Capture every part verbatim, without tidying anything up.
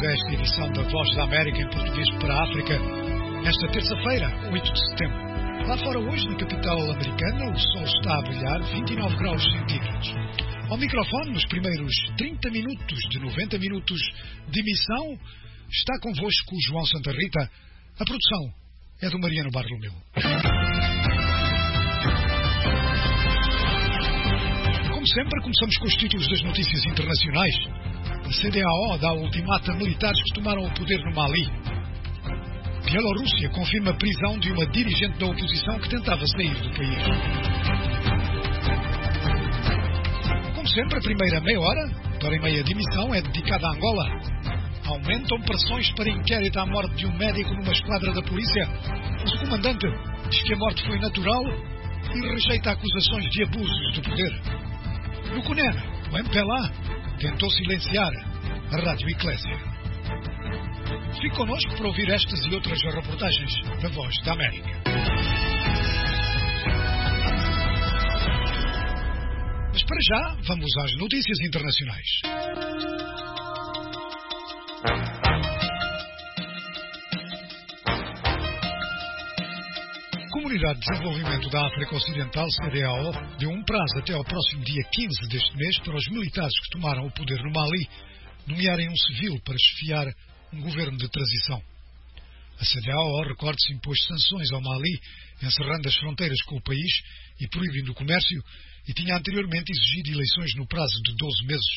esta edição da Voz da América em português para a África, nesta terça-feira, oito de setembro. Lá fora hoje, na capital americana, o sol está a brilhar vinte e nove graus centígrados. Ao microfone, nos primeiros trinta minutos de noventa minutos de emissão, está convosco o João Santa Rita. A produção é do Mariano Bartolomeu. Como sempre, começamos com os títulos das notícias internacionais. A C D A O dá ultimato a militares que tomaram o poder no Mali. Bielorrússia confirma a prisão de uma dirigente da oposição que tentava sair do país. Como sempre, a primeira meia hora, hora e meia de emissão, é dedicada a Angola. Aumentam pressões para inquérito à morte de um médico numa esquadra da polícia, mas o comandante diz que a morte foi natural e rejeita acusações de abusos de poder. No Cunene, o M P L A tentou silenciar a Rádio Eclésia. Fique connosco para ouvir estas e outras reportagens da Voz da América. Mas para já, vamos às notícias internacionais. A Comunidade de Desenvolvimento da África Ocidental, C D A O, deu um prazo até ao próximo dia quinze deste mês para os militares que tomaram o poder no Mali nomearem um civil para chefiar um governo de transição. A C D A O, recorde-se, impôs sanções ao Mali, encerrando as fronteiras com o país e proibindo o comércio, e tinha anteriormente exigido eleições no prazo de doze meses.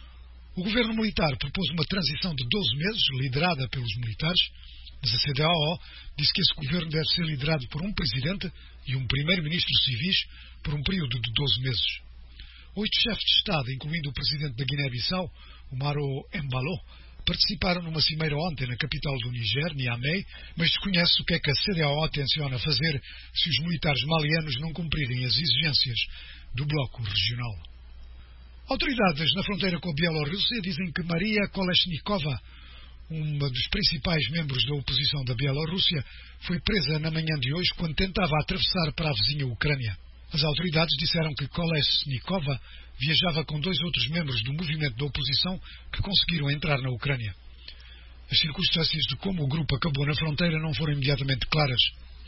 O governo militar propôs uma transição de doze meses, liderada pelos militares, mas a C D A O disse que esse governo deve ser liderado por um presidente e um primeiro-ministro civis por um período de doze meses. Oito chefes de Estado, incluindo o presidente da Guiné-Bissau, Umaro Embalo, participaram numa cimeira ontem na capital do Niger, Niamey, mas desconhece o que é que a C D A O tenciona fazer se os militares malianos não cumprirem as exigências do bloco regional. Autoridades na fronteira com a Bielorrússia dizem que Maria Kolesnikova, uma dos principais membros da oposição da Bielorrússia, foi presa na manhã de hoje quando tentava atravessar para a vizinha Ucrânia. As autoridades disseram que Kolesnikova viajava com dois outros membros do movimento da oposição que conseguiram entrar na Ucrânia. As circunstâncias de como o grupo acabou na fronteira não foram imediatamente claras.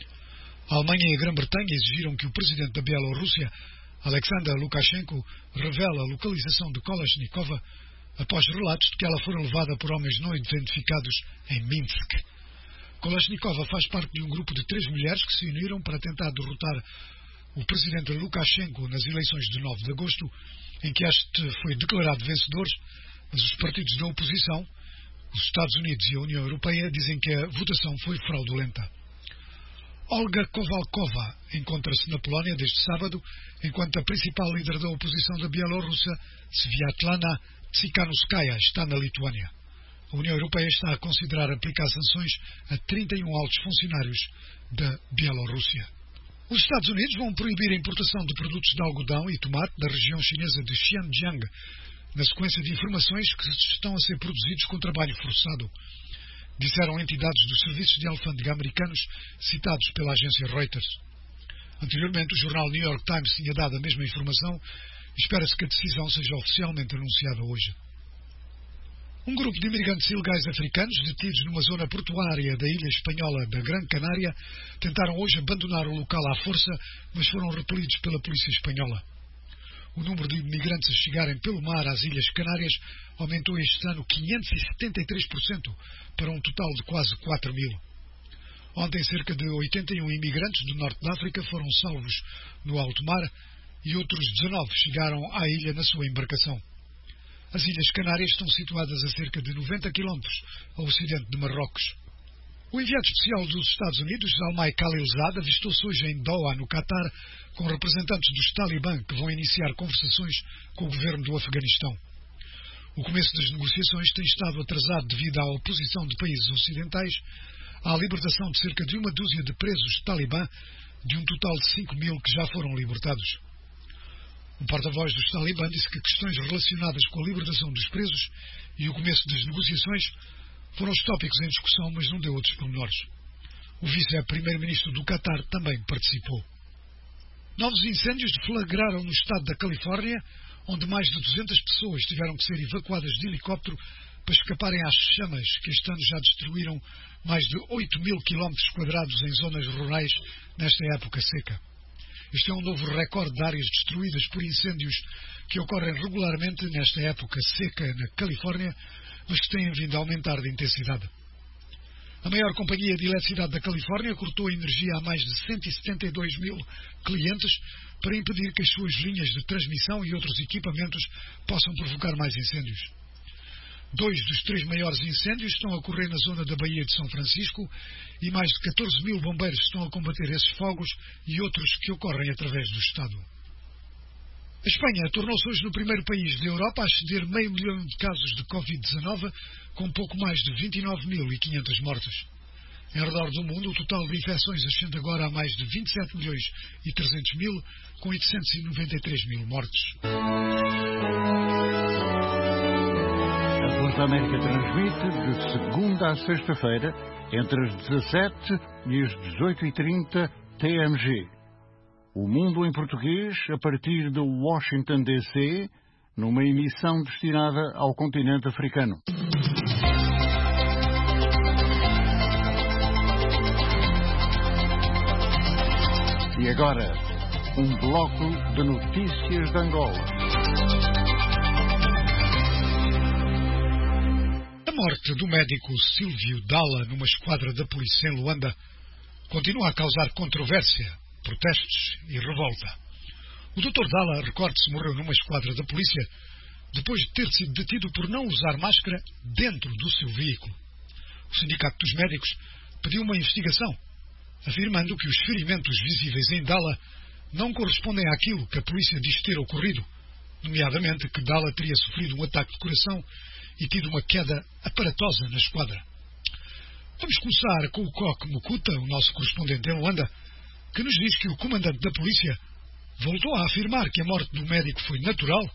A Alemanha e a Grã-Bretanha exigiram que o presidente da Bielorrússia, Alexander Lukashenko, revele a localização de Kolesnikova após relatos de que ela fora levada por homens não identificados em Minsk. Kolesnikova faz parte de um grupo de três mulheres que se uniram para tentar derrotar o presidente Lukashenko nas eleições de nove de agosto, em que este foi declarado vencedor, mas os partidos da oposição, os Estados Unidos e a União Europeia, dizem que a votação foi fraudulenta. Olga Kovalkova encontra-se na Polónia desde sábado, enquanto a principal líder da oposição da Bielorrússia, Sviatlana Tsikhanouskaya, está na Lituânia. A União Europeia está a considerar aplicar sanções a trinta e um altos funcionários da Bielorrússia. Os Estados Unidos vão proibir a importação de produtos de algodão e tomate da região chinesa de Xinjiang, na sequência de informações que estão a ser produzidos com trabalho forçado, disseram entidades dos serviços de alfândega americanos citados pela agência Reuters. Anteriormente, o jornal New York Times tinha dado a mesma informação e espera-se que a decisão seja oficialmente anunciada hoje. Um grupo de imigrantes ilegais africanos detidos numa zona portuária da ilha espanhola da Gran Canária tentaram hoje abandonar o local à força, mas foram repelidos pela polícia espanhola. O número de imigrantes a chegarem pelo mar às Ilhas Canárias aumentou este ano quinhentos e setenta e três por cento para um total de quase quatro mil. Ontem, cerca de oitenta e um imigrantes do norte da África foram salvos no alto mar e outros dezanove chegaram à ilha na sua embarcação. As Ilhas Canárias estão situadas a cerca de noventa quilómetros ao ocidente de Marrocos. O enviado especial dos Estados Unidos, Zalmay Khalilzad, avistou-se hoje em Doha, no Catar, com representantes dos Talibã que vão iniciar conversações com o governo do Afeganistão. O começo das negociações tem estado atrasado devido à oposição de países ocidentais à libertação de cerca de uma dúzia de presos Talibã, de um total de cinco mil que já foram libertados. Um porta-voz dos Talibã disse que questões relacionadas com a libertação dos presos e o começo das negociações foram os tópicos em discussão, mas não deu outros pormenores. O vice-primeiro-ministro do Catar também participou. Novos incêndios deflagraram no estado da Califórnia, onde mais de duzentas pessoas tiveram que ser evacuadas de helicóptero para escaparem às chamas que este ano já destruíram mais de oito mil quilómetros quadrados em zonas rurais nesta época seca. Este é um novo recorde de áreas destruídas por incêndios que ocorrem regularmente nesta época seca na Califórnia, mas que têm vindo a aumentar de intensidade. A maior companhia de eletricidade da Califórnia cortou a energia a mais de cento e setenta e dois mil clientes para impedir que as suas linhas de transmissão e outros equipamentos possam provocar mais incêndios. Dois dos três maiores incêndios estão a ocorrer na zona da Baía de São Francisco e mais de catorze mil bombeiros estão a combater esses fogos e outros que ocorrem através do Estado. A Espanha tornou-se hoje no primeiro país da Europa a exceder meio milhão de casos de covid dezenove, com pouco mais de vinte e nove mil e quinhentos mortes. Em redor do mundo, o total de infecções ascende agora a mais de vinte e sete milhões e trezentos mil, com oitocentos e noventa e três mil mortes. A Voz da América transmite de segunda a sexta-feira, entre as dezassete e as dezoito e trinta T M G. O Mundo em Português, a partir de Washington, D C, numa emissão destinada ao continente africano. E agora, um bloco de notícias de Angola. A morte do médico Silvio Dalla numa esquadra da polícia em Luanda continua a causar controvérsia, protestos e revolta. O doutor Dalla, recorde-se, morreu numa esquadra da polícia depois de ter sido detido por não usar máscara dentro do seu veículo. O Sindicato dos Médicos pediu uma investigação, afirmando que os ferimentos visíveis em Dalla não correspondem àquilo que a polícia diz ter ocorrido, nomeadamente que Dalla teria sofrido um ataque de coração e tido uma queda aparatosa na esquadra. Vamos começar com o Coque Mukuta, o nosso correspondente em Luanda, que nos diz que o comandante da polícia voltou a afirmar que a morte do médico foi natural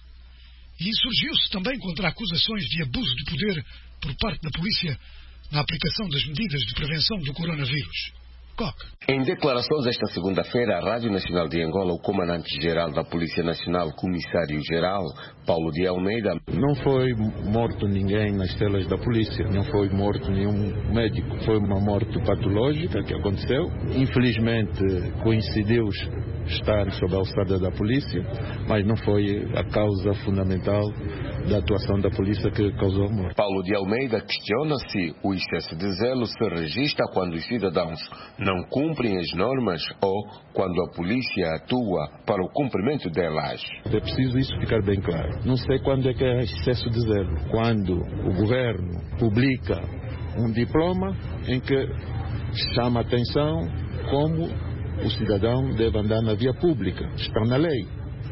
e insurgiu-se também contra acusações de abuso de poder por parte da polícia na aplicação das medidas de prevenção do coronavírus. Coque. Em declarações esta segunda-feira à Rádio Nacional de Angola, o comandante-geral da Polícia Nacional, comissário-geral, Paulo de Almeida... Não foi morto ninguém nas celas da polícia, não foi morto nenhum médico. Foi uma morte patológica que aconteceu. Infelizmente, coincidiu estar sob a alçada da polícia, mas não foi a causa fundamental da atuação da polícia que causou a morte. Paulo de Almeida questiona se o excesso de zelo se registra quando os cidadãos não cumprem as normas ou quando a polícia atua para o cumprimento delas. É preciso isso ficar bem claro. Não sei quando é que é excesso de zelo. Quando o governo publica um diploma em que chama a atenção como o cidadão deve andar na via pública. Está na lei.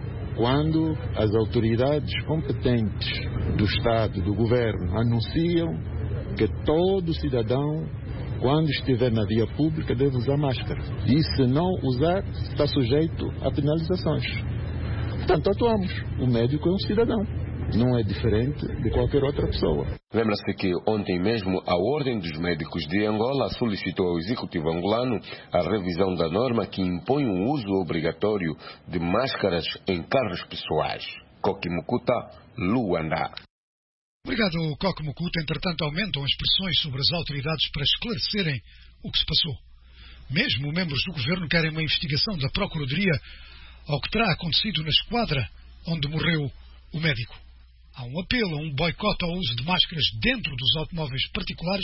Quando as autoridades competentes do Estado, do governo, anunciam que todo cidadão, quando estiver na via pública, deve usar máscara. E se não usar, está sujeito a penalizações. Portanto, atuamos. O médico é um cidadão. Não é diferente de qualquer outra pessoa. Lembra-se que ontem mesmo a Ordem dos Médicos de Angola solicitou ao Executivo angolano a revisão da norma que impõe o uso obrigatório de máscaras em carros pessoais. Coque Mukuta, Luanda. Obrigado, Coque Mukuta. Entretanto, aumentam as pressões sobre as autoridades para esclarecerem o que se passou. Mesmo membros do governo querem uma investigação da Procuradoria ao que terá acontecido na esquadra onde morreu o médico. Há um apelo a um boicote ao uso de máscaras dentro dos automóveis particulares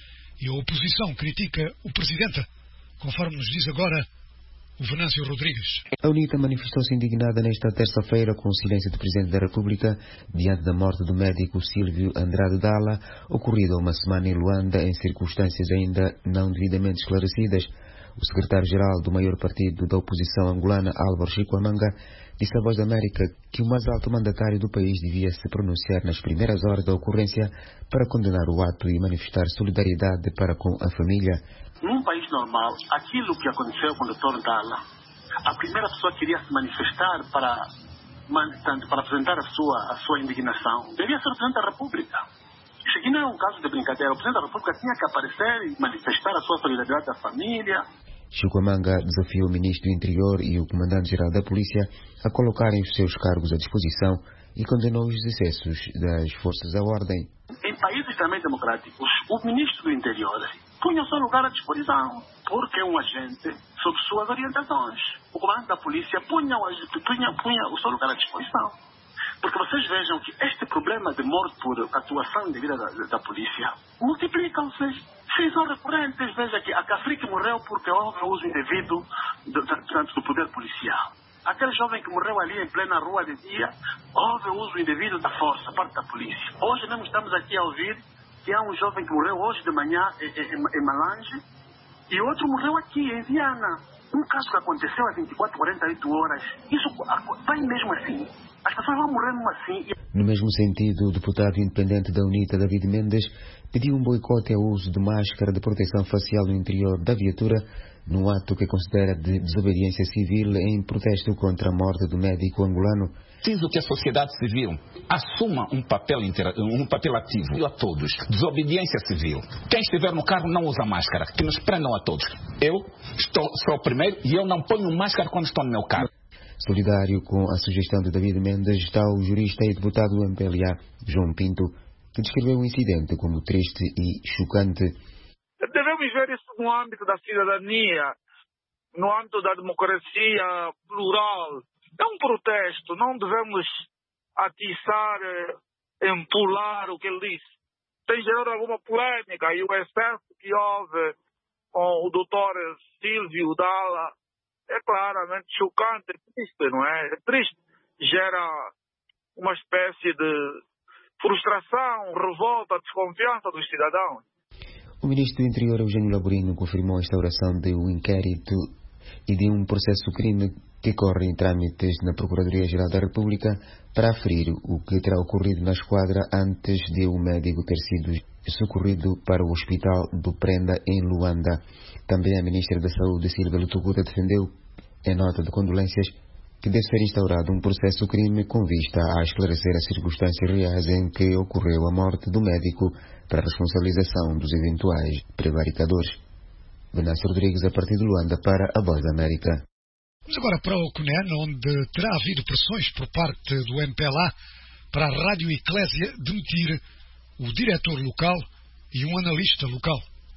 e a oposição critica o Presidente, conforme nos diz agora o Venâncio Rodrigues. A UNITA manifestou-se indignada nesta terça-feira com o silêncio do Presidente da República diante da morte do médico Silvio Andrade Dalla, ocorrida uma semana em Luanda em circunstâncias ainda não devidamente esclarecidas. O secretário-geral do maior partido da oposição angolana, Álvaro Chiquamanga, disse à Voz da América que o mais alto mandatário do país devia se pronunciar nas primeiras horas da ocorrência para condenar o ato e manifestar solidariedade para com a família. Num país normal, aquilo que aconteceu com o doutor Dalla, a primeira pessoa que iria se manifestar para, tanto para apresentar a sua, a sua indignação devia ser o Presidente da República. Isso aqui não é um caso de brincadeira. O Presidente da República tinha que aparecer e manifestar a sua solidariedade da família. Chiquamanga desafiou o Ministro do Interior e o Comandante-Geral da Polícia a colocarem os seus cargos à disposição e condenou os excessos das forças da ordem. Em países também democráticos, o ministro do Interior punha o seu lugar à disposição, porque é um agente sob suas orientações. O comandante da polícia punha, punha, punha o seu lugar à disposição. Porque vocês vejam que este problema de morte por atuação indevida da, da polícia multiplicam-se. Sim, são recorrentes. Veja que a Cafrique morreu porque houve uso indevido do, do, do poder policial. Aquele jovem que morreu ali em plena rua de dia, houve uso indevido da força, parte da polícia. Hoje mesmo estamos aqui a ouvir que há um jovem que morreu hoje de manhã em, em, em Malange e outro morreu aqui em Viana. Um caso que aconteceu há vinte e quatro, quarenta e oito horas. Isso vai mesmo assim. As pessoas vão morrer mesmo assim. No mesmo sentido, o deputado independente da UNITA, David Mendes, pediu um boicote ao uso de máscara de proteção facial no interior da viatura, num ato que considera de desobediência civil em protesto contra a morte do médico angolano. Preciso que a sociedade civil assuma um papel, um papel ativo a todos. Desobediência civil. Quem estiver no carro não usa máscara. Que nos prendam a todos. Eu estou, sou o primeiro e eu não ponho máscara quando estou no meu carro. Solidário com a sugestão de David Mendes está o jurista e deputado do M P L A, João Pinto, que descreveu o incidente como triste e chocante. Devemos ver isso no âmbito da cidadania, no âmbito da democracia plural. É um protesto, não devemos atiçar, empular o que ele disse. Tem gerado alguma polêmica e o excesso que houve com o doutor Silvio Dalla é claramente chocante, é triste, não é? É triste, gera uma espécie de frustração, revolta, desconfiança dos cidadãos. O ministro do Interior, Eugênio Laborino, confirmou a instauração de um inquérito e de um processo-crime que corre em trâmites na Procuradoria-Geral da República para aferir o que terá ocorrido na esquadra antes de o médico ter sido socorrido para o hospital do Prenda, em Luanda. Também a ministra da Saúde, Silvia Lutuguta, defendeu, em nota de condolências, que deve ser instaurado um processo-crime com vista a esclarecer as circunstâncias reais em que ocorreu a morte do médico para a responsabilização dos eventuais prevaricadores. Venâncio Rodrigues, a partir de Luanda, para a Voz da América. Vamos agora para o Cunene, onde terá havido pressões por parte do M P L A para a Rádio Eclésia demitir o diretor local e um analista local.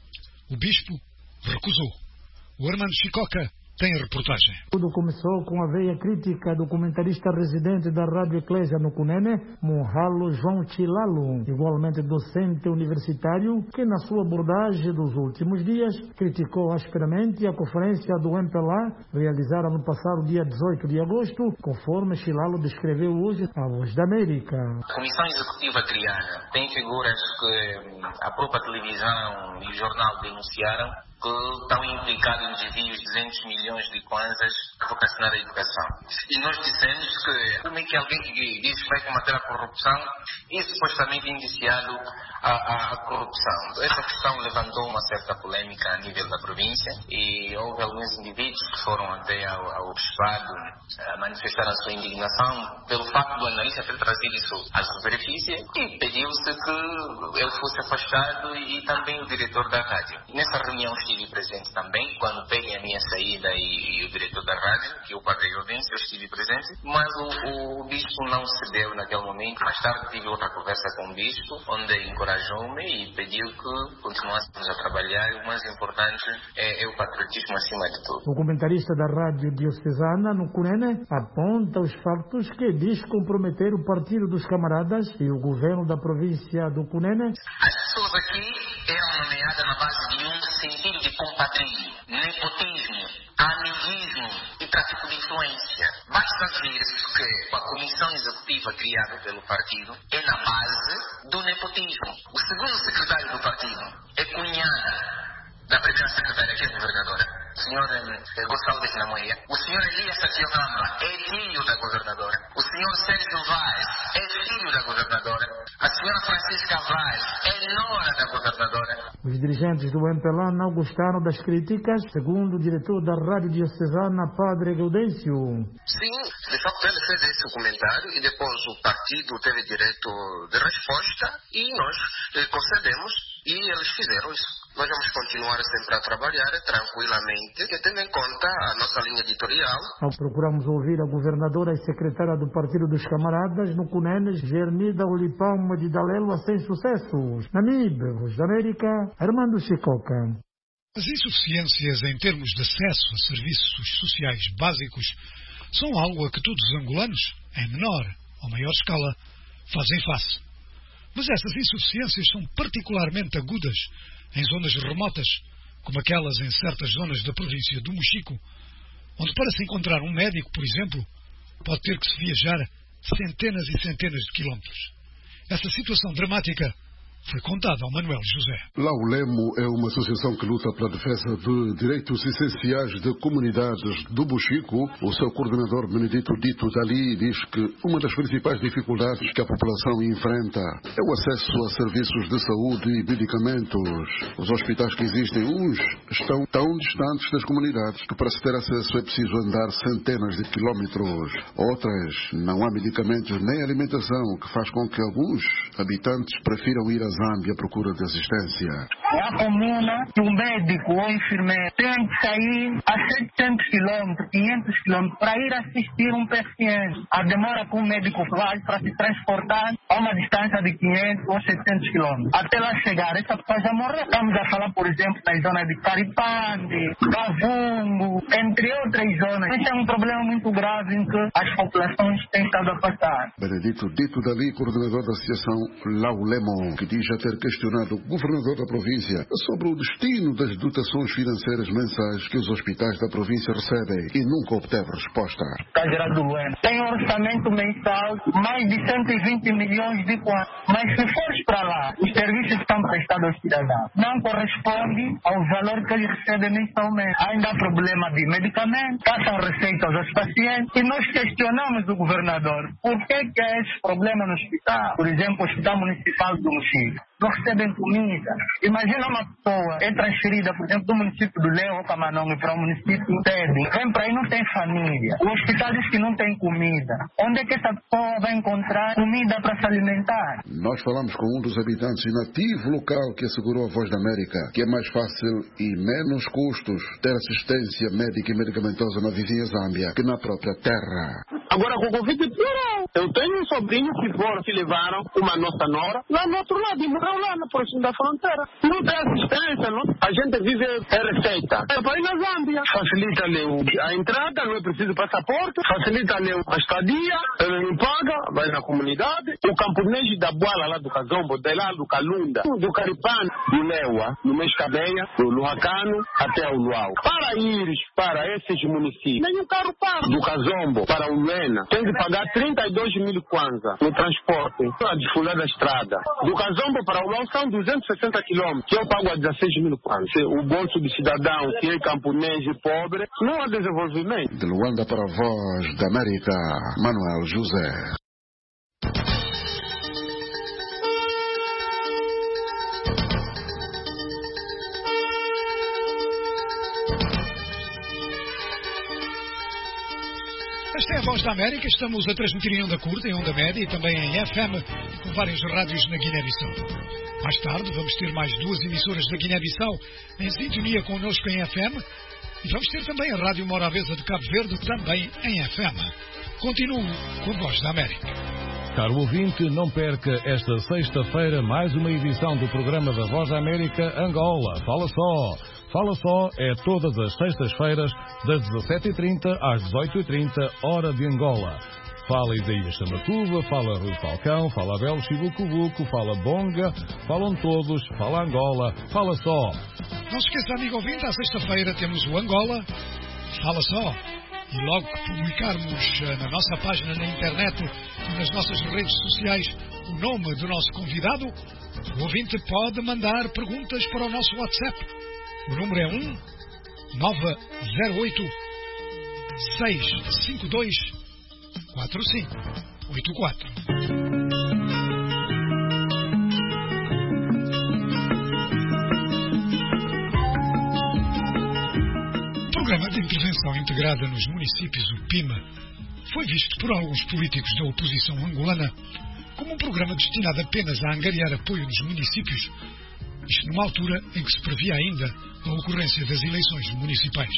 O bispo recusou. O Armando Chicoca tem a reportagem. Tudo começou com a veia crítica do comentarista residente da Rádio Eclésia no Cunene, Monhalo João Chilalo, igualmente docente universitário, que na sua abordagem dos últimos dias criticou asperamente a conferência do M P L A realizada no passado dia dezoito de agosto, conforme Chilalo descreveu hoje à Voz da América. A Comissão Executiva criada tem figuras que a própria televisão e o jornal denunciaram, que estão implicados em desvios de duzentos milhões de kwanzas vocacionados à educação. E nós dissemos que como é que alguém que diz que vai combater a corrupção é supostamente indiciado a, a, a corrupção. Essa questão levantou uma certa polêmica a nível da província e houve alguns indivíduos que foram até ao, ao bispado a manifestar a sua indignação pelo facto do analista ter trazido isso à superfície e pediu-se que ele fosse afastado e também o diretor da rádio. Nessa reunião estive presente também, quando peguem a minha saída e, e o diretor da rádio, que é o padre Gaudêncio, eu estive presente, mas o, o bispo não cedeu naquele momento. Mais tarde tive outra conversa com o bispo, onde encorajou-me e pediu que continuássemos a trabalhar. O mais importante é, é o patriotismo acima de tudo. O comentarista da Rádio Diocesana no Cunene aponta os factos que diz comprometer o Partido dos Camaradas e o governo da província do Cunene. As pessoas aqui eram nomeadas na base de um sentido de compadrio, nepotismo, amiguismo e tráfico de influência. Basta ver que a comissão executiva criada pelo partido é na base do nepotismo. O segundo secretário do partido é cunhada da primeira secretária, que é governadora, o senhor eh, Gonçalves Namoia. O senhor Elias Satiogama é filho da governadora. O senhor Sérgio Vaz é filho da governadora. A senhora Francisca Vaz é nora da governadora. Os dirigentes do M P L A não gostaram das críticas, segundo o diretor da Rádio Diocesana, Padre Gaudêncio. Sim, de facto ele fez esse comentário e depois o partido teve direito de resposta e nós eh, concedemos e eles fizeram isso. Nós vamos continuar sempre a trabalhar tranquilamente, tendo em conta a nossa linha editorial. Ao procuramos ouvir a governadora e secretária do Partido dos Camaradas no Cunene, Gernida Olipalma de Dalela, sem sucessos. Na M I B, Voz da América, Armando Chicoca. As insuficiências em termos de acesso a serviços sociais básicos são algo a que todos os angolanos, em menor ou maior escala, fazem face. Mas essas insuficiências são particularmente agudas em zonas remotas, como aquelas em certas zonas da província do Mochico, onde para se encontrar um médico, por exemplo, pode ter que se viajar centenas e centenas de quilómetros. Essa situação dramática foi contada ao Manuel José. Laulemo é uma associação que luta pela defesa de direitos essenciais de comunidades do Mochico. O seu coordenador, Benedito Dito Dali, diz que uma das principais dificuldades que a população enfrenta é o acesso a serviços de saúde e medicamentos. Os hospitais que existem, uns estão tão distantes das comunidades que para se ter acesso é preciso andar centenas de quilómetros. Outras, não há medicamentos nem alimentação, que faz com que alguns habitantes prefiram ir a Zâmbia à procura de assistência. A comuna, o médico ou enfermeiro tem que sair a setecentos quilômetros, quinhentos quilômetros para ir assistir um paciente. A demora que o médico faz para se transportar a uma distância de quinhentos ou setecentos quilômetros. Até lá chegar, essa pessoa já morreu. Estamos a falar, por exemplo, na zona de Caripande, Cavungo, entre outras zonas. Esse é um problema muito grave em que as populações têm estado a passar. Benedito Dito Dali, coordenador da associação Laulemo, que diz já ter questionado o governador da província sobre o destino das dotações financeiras mensais que os hospitais da província recebem e nunca obteve resposta. Tem um orçamento mensal mais de cento e vinte milhões de kwanza, mas se fores para lá, os serviços que estão prestados aos cidadãos não correspondem ao valor que eles recebem mensalmente. Ainda há problema de medicamentos, passam receitas aos pacientes e nós questionamos o governador por que que é esse problema no hospital. Por exemplo, o Hospital Municipal do Mochico não recebem comida. Imagina uma pessoa é transferida, por exemplo, do município do Leo ou Camanongue para o município do Tede. Vem para aí, não tem família. O hospital diz que não tem comida. Onde é que essa pessoa vai encontrar comida para se alimentar? Nós falamos com um dos habitantes nativo local que assegurou a Voz da América que é mais fácil e menos custos ter assistência médica e medicamentosa na vizinha Zâmbia que na própria terra. Agora com o Covid piorou. Eu tenho um sobrinho que foram, que levaram uma nossa nora lá no outro lado e morreu lá na próxima da fronteira. Não tem assistência, não? A gente vive é receita. É para ir na Zâmbia. Facilita-lhe a entrada, não é preciso passaporte. Facilita-lhe a estadia, ele não paga, vai na comunidade. O camponês da Boala lá do Cazombo, de lá do Calunda, do Caripano, do Leua, do Mescabeia, do Luacano, até o Luau. Para ir para esses municípios, nenhum carro para. Do Cazombo para o Luena, tem que pagar trinta e dois mil kwanza no transporte, a desfular da estrada. Do Cazombo para o Luau são duzentos e sessenta quilômetros, que eu pago a dezesseis mil kwanza. O bolso do cidadão, que é camponês e pobre, não há desenvolvimento. De Luanda para a Voz da América, Manuel José. Esta é a Voz da América, estamos a transmitir em onda curta, em onda média e também em F M, com várias rádios na Guiné-Bissau. Mais tarde vamos ter mais duas emissoras da Guiné-Bissau em sintonia connosco em F M e vamos ter também a Rádio Morabeza de Cabo Verde, também em F M. Continuo com a Voz da América. Caro ouvinte, não perca esta sexta-feira mais uma edição do programa da Voz da América Angola. Fala só! Fala Só é todas as sextas-feiras, das dezassete e trinta às dezoito e trinta, hora de Angola. Fala Isaías Samatuva, fala Rui Falcão, fala Abel Chibucubuco, fala Bonga, falam todos, fala Angola, fala só. Não se esqueça, amigo ouvinte, à sexta-feira temos o Angola, Fala Só. E logo que publicarmos na nossa página na internet e nas nossas redes sociais o nome do nosso convidado, o ouvinte pode mandar perguntas para o nosso WhatsApp. O número é um nove zero oito seis cinco dois quatro cinco oito quatro. O Programa de Intervenção Integrada nos Municípios, o P I M A, foi visto por alguns políticos da oposição angolana como um programa destinado apenas a angariar apoio nos municípios, Isto numa altura em que se previa ainda a ocorrência das eleições municipais.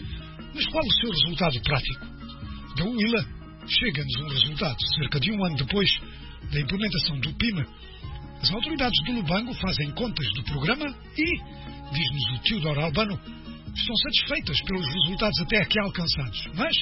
Mas qual o seu resultado prático? Da Huila chega-nos um resultado, cerca de um ano depois da implementação do P I M. As autoridades do Lubango fazem contas do programa e, diz-nos o Teodoro Albano, estão satisfeitas pelos resultados até aqui alcançados. Mas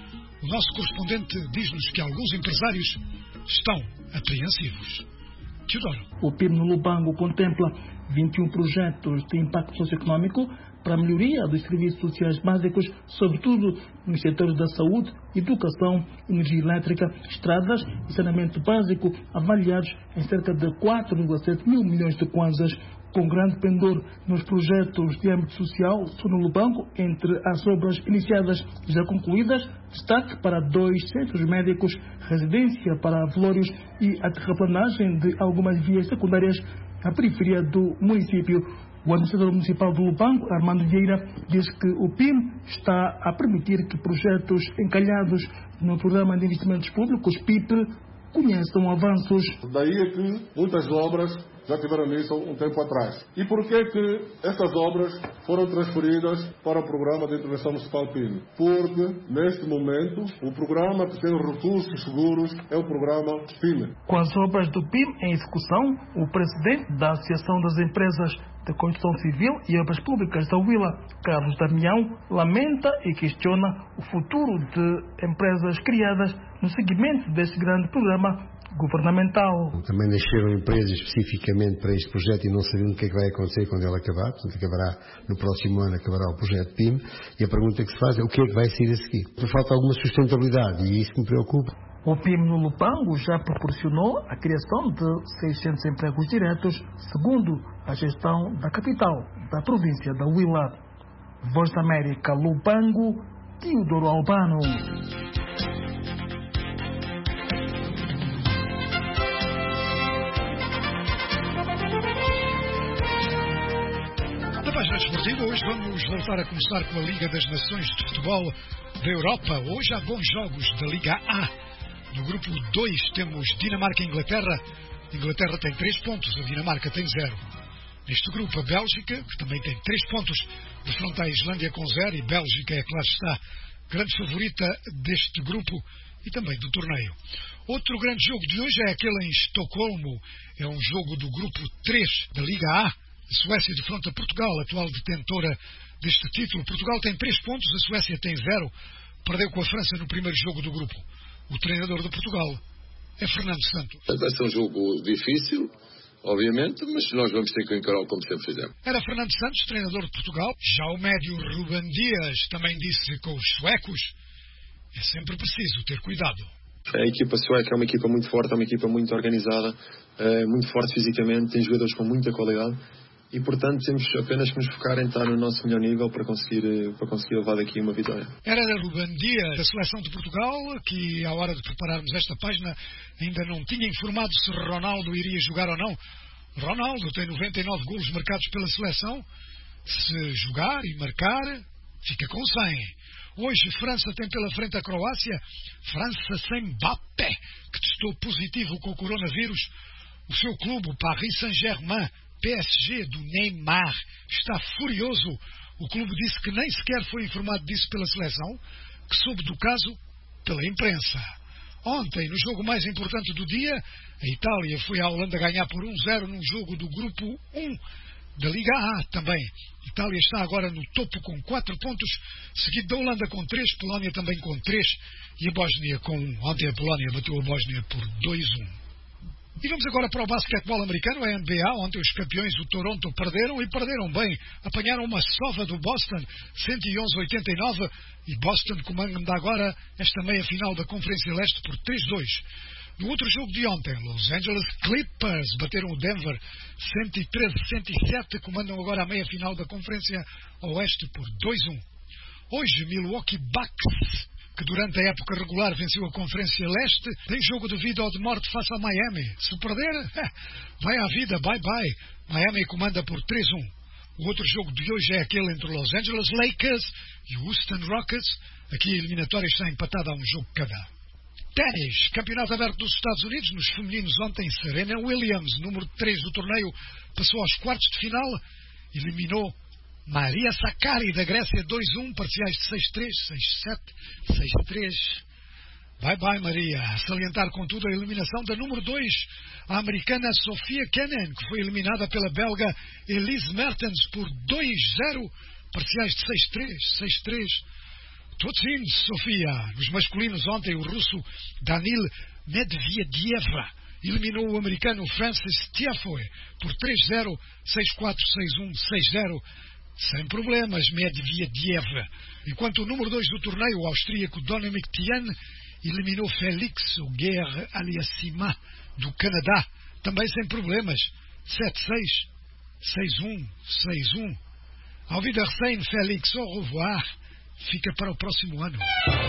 o nosso correspondente diz-nos que alguns empresários estão apreensivos. Teodoro. O P I M no Lubango contempla vinte e um projetos de impacto socioeconómico para a melhoria dos serviços sociais básicos, sobretudo nos setores da saúde, educação, energia elétrica, estradas e saneamento básico, avaliados em cerca de quatro vírgula sete mil milhões de kwanzas, com grande pendor nos projetos de âmbito social no Lubango. Entre as obras iniciadas e já concluídas, destaque para dois centros médicos, residência para velórios e a terraplanagem de algumas vias secundárias na periferia do município. O administrador municipal do Lubango, Armando Vieira, diz que o P I M está a permitir que projetos encalhados no Programa de Investimentos Públicos, P I P, conheçam avanços. Daí é que muitas obras já tiveram isso um tempo atrás. E por que que essas obras foram transferidas para o Programa de Intervenção Municipal P I M? Porque, neste momento, o programa que tem os recursos seguros é o Programa P I M. Com as obras do P I M em execução, o presidente da Associação das Empresas de Construção Civil e Obras Públicas da Huila, Carlos Damião, lamenta e questiona o futuro de empresas criadas no seguimento deste grande programa governamental. Também nasceram empresas especificamente para este projeto e não sabiam o que é que vai acontecer quando ele acabar. Portanto, acabará no próximo ano, acabará o projeto P I M, e a pergunta que se faz é o que é que vai sair a seguir. Falta alguma sustentabilidade e isso me preocupa. O P I M no Lubango já proporcionou a criação de seiscentos empregos diretos, segundo a gestão da capital da província da Huila. Voz da América, Lubango, Teodoro Albano. Na página desportiva, hoje vamos voltar a começar com a Liga das Nações de Futebol da Europa. Hoje há bons jogos da Liga A. No grupo dois temos Dinamarca e Inglaterra. A Inglaterra tem três pontos, a Dinamarca tem zero. Neste grupo, a Bélgica, que também tem três pontos, defronta a Islândia com zero, e Bélgica é, claro está, grande favorita deste grupo e também do torneio. Outro grande jogo de hoje é aquele em Estocolmo. É um jogo do grupo três da Liga A. A Suécia defronta Portugal, atual detentora deste título. Portugal tem três pontos, a Suécia tem zero. Perdeu com a França no primeiro jogo do grupo. O treinador de Portugal é Fernando Santos. Vai ser um jogo difícil, obviamente, mas nós vamos ter que encará-lo como sempre fizemos. Era Fernando Santos, treinador de Portugal. Já o médio Ruben Dias também disse com os suecos: é sempre preciso ter cuidado. A equipa sueca é uma equipa muito forte, é uma equipa muito organizada, é muito forte fisicamente, tem jogadores com muita qualidade. E, portanto, temos apenas que nos focar em estar no nosso melhor nível para conseguir, para conseguir levar daqui uma vitória. Era Ruben Dias, da seleção de Portugal, que, à hora de prepararmos esta página, ainda não tinha informado se Ronaldo iria jogar ou não. Ronaldo tem noventa e nove golos marcados pela seleção. Se jogar e marcar, fica com cem. Hoje, França tem pela frente a Croácia. França sem Mbappé, que testou positivo com o coronavírus. O seu clube, o Paris Saint-Germain, P S G do Neymar, está furioso. O clube disse que nem sequer foi informado disso pela seleção, que soube do caso pela imprensa. Ontem, no jogo mais importante do dia, a Itália foi à Holanda ganhar por um zero num jogo do grupo um da Liga A também. A Itália está agora no topo com quatro pontos, seguido da Holanda com três, Polónia também com três e a Bósnia com um. Ontem a Polónia bateu a Bósnia por dois a um. E vamos agora para o basquetebol americano, a N B A. Ontem os campeões do Toronto perderam e perderam bem. Apanharam uma sova do Boston, cento e onze a oitenta e nove, e Boston comanda agora esta meia-final da Conferência Leste por três a dois. No outro jogo de ontem, Los Angeles Clippers bateram o Denver cento e treze a cento e sete, comandam agora a meia-final da Conferência Oeste por dois a um. Hoje, Milwaukee Bucks, que durante a época regular venceu a Conferência Leste, tem jogo de vida ou de morte face a Miami. Se perder, vai à vida, bye bye. Miami comanda por três a um. O outro jogo de hoje é aquele entre Los Angeles Lakers e Houston Rockets. Aqui a eliminatória está empatada a um jogo cada. Ténis, Campeonato Aberto dos Estados Unidos, nos femininos ontem, Serena Williams, número três do torneio, passou aos quartos de final, eliminou Maria Sakkari da Grécia, dois a um, parciais de seis a três, seis a sete, seis a três. Bye bye Maria. A salientar contudo a eliminação da número dois, a americana Sofia Kenin, que foi eliminada pela belga Elise Mertens por dois a zero, parciais de seis a três, seis a três. Tutsin, Sofia. Nos masculinos ontem, o russo Danil Medvedev eliminou o americano Francis Tiafoe por três a zero, seis a quatro, seis a um, seis a zero. Sem problemas, Medvedev. Enquanto o número dois do torneio, o austríaco Dominic Thiem, eliminou Félix Auger Aliassime do Canadá, também sem problemas, sete a seis, seis a um, seis a um. Auf Wiedersehen, Félix, au revoir. Fica para o próximo ano.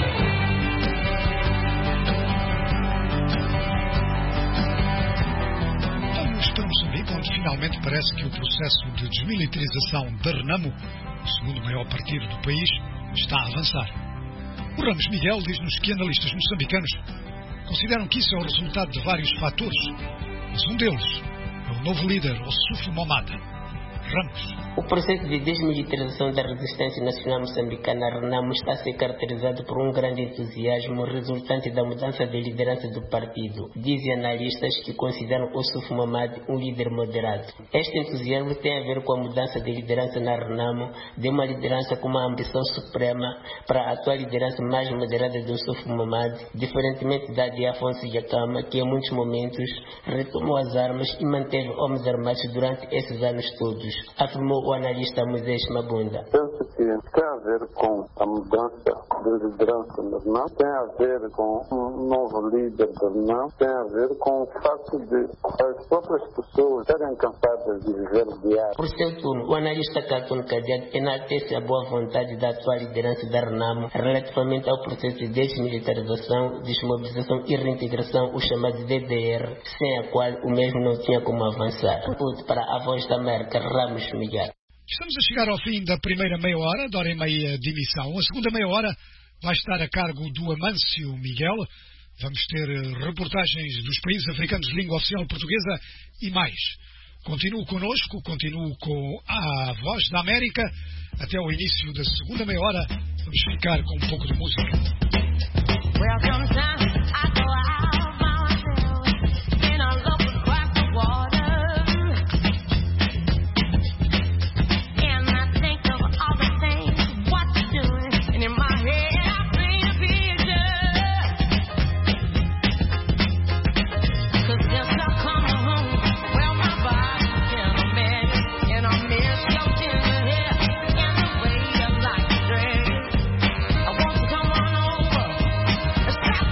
Vamos para Moçambique, onde finalmente parece que o processo de desmilitarização da Renamo, o segundo maior partido do país, está a avançar. O Ramos Miguel diz-nos que analistas moçambicanos consideram que isso é o resultado de vários fatores, mas um deles é o novo líder, Ossufo Momada. Ramos. O processo de desmilitarização da resistência nacional moçambicana, Renamo, está a ser caracterizado por um grande entusiasmo resultante da mudança de liderança do partido. Dizem analistas que consideram Ossufo Momada um líder moderado. Este entusiasmo tem a ver com a mudança de liderança na Renamo, de uma liderança com uma ambição suprema para a atual liderança mais moderada de Ossufo Momada, diferentemente da de Afonso Dhlakama, que em muitos momentos retomou as armas e manteve homens armados durante esses anos todos, afirmou o analista Moisés Mabunda. Penso que tem a ver com a mudança de liderança na Renamo, tem a ver com um novo líder da Renamo, tem a ver com o facto de as próprias pessoas estarem cansadas de viver de ar. Por seu turno, o analista Cartoon Cadiac enaltece a boa vontade da atual liderança da Renamo relativamente ao processo de desmilitarização, desmobilização e reintegração, o chamado D D R, sem a qual o mesmo não tinha como avançar. Para a Voz da América, Ramos Miguel. Estamos a chegar ao fim da primeira meia hora, da hora e meia de emissão. A segunda meia hora vai estar a cargo do Amâncio Miguel. Vamos ter reportagens dos países africanos de língua oficial portuguesa e mais. Continuo connosco, continuo com a Voz da América. Até o início da segunda meia hora, vamos ficar com um pouco de música. Stop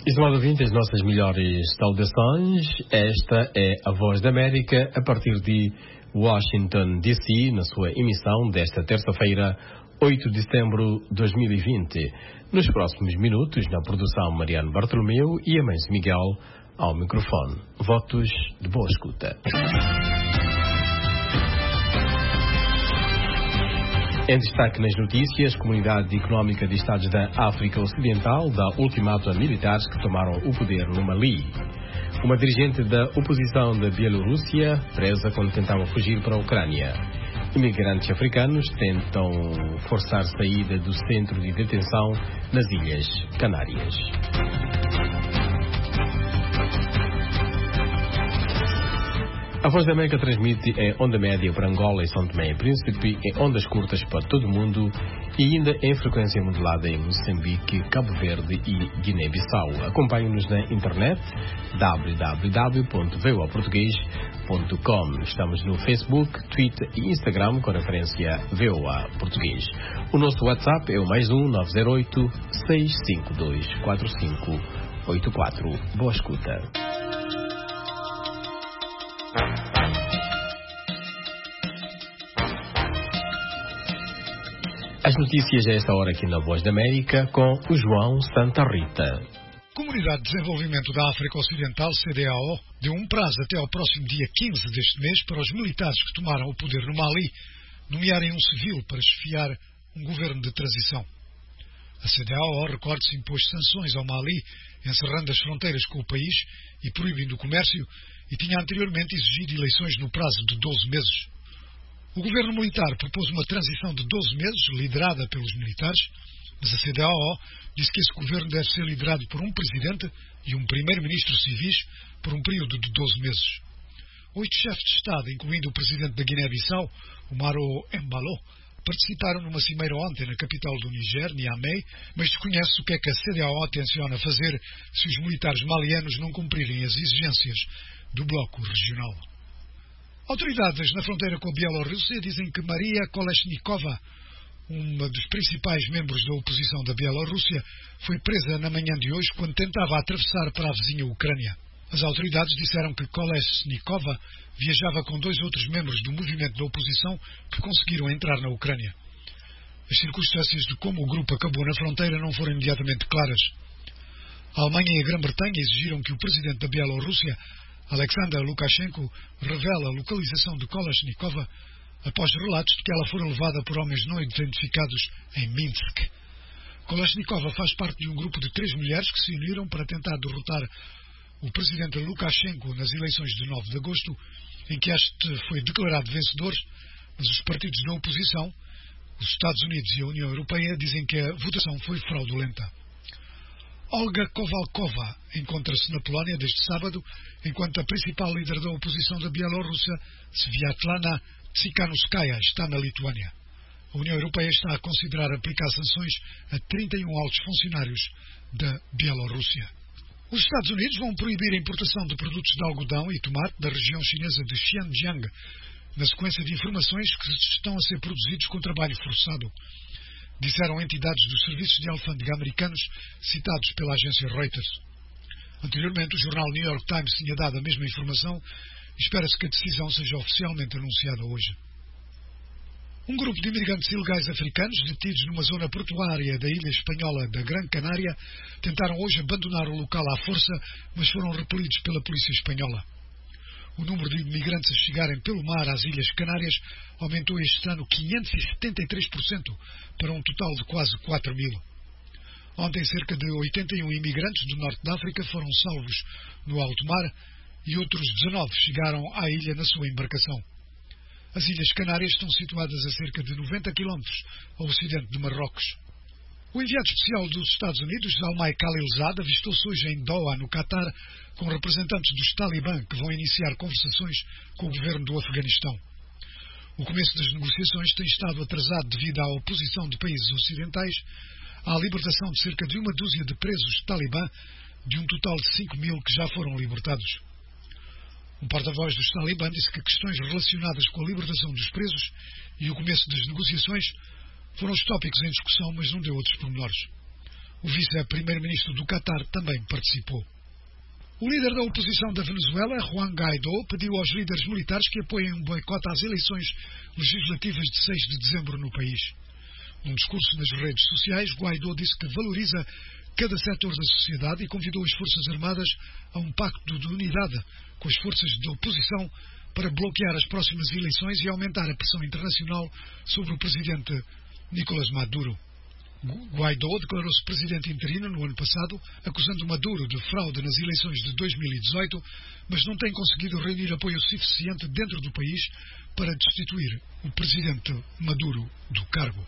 Estimado ouvinte, as nossas melhores saudações. Esta é a Voz da América, a partir de Washington, D C, na sua emissão desta terça-feira, oito de setembro de dois mil e vinte. Nos próximos minutos, na produção Mariano Bartolomeu e a Mãe Miguel ao microfone. Votos de boa escuta. Em destaque nas notícias, Comunidade Económica de Estados da África Ocidental dá ultimato a militares que tomaram o poder no Mali. Uma dirigente da oposição da Bielorrússia presa quando tentava fugir para a Ucrânia. Imigrantes africanos tentam forçar saída do centro de detenção nas Ilhas Canárias. A Voz da América transmite em onda média para Angola e São Tomé e Príncipe, em ondas curtas para todo o mundo e ainda em frequência modulada em Moçambique, Cabo Verde e Guiné-Bissau. Acompanhe-nos na internet w w w ponto v o a português ponto com. Estamos no Facebook, Twitter e Instagram com referência V O A Português. O nosso WhatsApp é o mais um nove zero oito, seis cinco dois, quatro cinco oito quatro. Boa escuta. As notícias a esta hora aqui na Voz da América com o João Santa Rita. Comunidade de Desenvolvimento da África Ocidental, C D A O, deu um prazo até ao próximo dia quinze deste mês para os militares que tomaram o poder no Mali nomearem um civil para chefiar um governo de transição. A C D A O, recorde-se, impôs sanções ao Mali, encerrando as fronteiras com o país e proibindo o comércio, e tinha anteriormente exigido eleições no prazo de doze meses. O governo militar propôs uma transição de doze meses, liderada pelos militares, mas a C D A O disse que esse governo deve ser liderado por um presidente e um primeiro-ministro civis por um período de doze meses. Oito chefes de Estado, incluindo o presidente da Guiné-Bissau, Umaro Embalo, participaram numa cimeira ontem na capital do Niger, Niamey, mas desconhece o que é que a C D A O tenciona fazer se os militares malianos não cumprirem as exigências do bloco regional. Autoridades na fronteira com a Bielorrússia dizem que Maria Kolesnikova, uma dos principais membros da oposição da Bielorrússia, foi presa na manhã de hoje quando tentava atravessar para a vizinha Ucrânia. As autoridades disseram que Kolesnikova viajava com dois outros membros do movimento da oposição que conseguiram entrar na Ucrânia. As circunstâncias de como o grupo acabou na fronteira não foram imediatamente claras. A Alemanha e a Grã-Bretanha exigiram que o presidente da Bielorrússia, Alexander Lukashenko, revele a localização de Kolesnikova após relatos de que ela fora levada por homens não identificados em Minsk. Kolesnikova faz parte de um grupo de três mulheres que se uniram para tentar derrotar o presidente Lukashenko nas eleições de nove de agosto, em que este foi declarado vencedor, mas os partidos da oposição, os Estados Unidos e a União Europeia, dizem que a votação foi fraudulenta. Olga Kovalkova encontra-se na Polónia desde sábado, enquanto a principal líder da oposição da Bielorrússia, Sviatlana Tsikhanouskaya, está na Lituânia. A União Europeia está a considerar aplicar sanções a trinta e um altos funcionários da Bielorrússia. Os Estados Unidos vão proibir a importação de produtos de algodão e tomate da região chinesa de Xinjiang, na sequência de informações que estão a ser produzidos com trabalho forçado, disseram entidades dos serviços de alfândega americanos citados pela agência Reuters. Anteriormente, o jornal New York Times tinha dado a mesma informação e espera-se que a decisão seja oficialmente anunciada hoje. Um grupo de imigrantes ilegais africanos detidos numa zona portuária da ilha espanhola da Gran Canária tentaram hoje abandonar o local à força, mas foram repelidos pela polícia espanhola. O número de imigrantes a chegarem pelo mar às Ilhas Canárias aumentou este ano quinhentos e setenta e três por cento para um total de quase quatro mil. Ontem, cerca de oitenta e um imigrantes do norte da África foram salvos no alto mar e outros dezanove chegaram à ilha na sua embarcação. As Ilhas Canárias estão situadas a cerca de noventa quilómetros ao ocidente de Marrocos. O enviado especial dos Estados Unidos, Zalmay Khalilzad, avistou-se hoje em Doha, no Catar, com representantes dos Talibã que vão iniciar conversações com o governo do Afeganistão. O começo das negociações tem estado atrasado devido à oposição de países ocidentais à libertação de cerca de uma dúzia de presos Talibã, de um total de cinco mil que já foram libertados. Um porta-voz dos Talibã disse que questões relacionadas com a libertação dos presos e o começo das negociações foram os tópicos em discussão, mas não deu outros pormenores. O vice-primeiro-ministro do Catar também participou. O líder da oposição da Venezuela, Juan Guaidó, pediu aos líderes militares que apoiem um boicote às eleições legislativas de seis de dezembro no país. Num discurso nas redes sociais, Guaidó disse que valoriza cada setor da sociedade e convidou as Forças Armadas a um pacto de unidade com as forças de oposição para bloquear as próximas eleições e aumentar a pressão internacional sobre o presidente Nicolás Maduro. Guaidó declarou-se presidente interino no ano passado, acusando Maduro de fraude nas eleições de dois mil e dezoito, mas não tem conseguido reunir apoio suficiente dentro do país para destituir o presidente Maduro do cargo.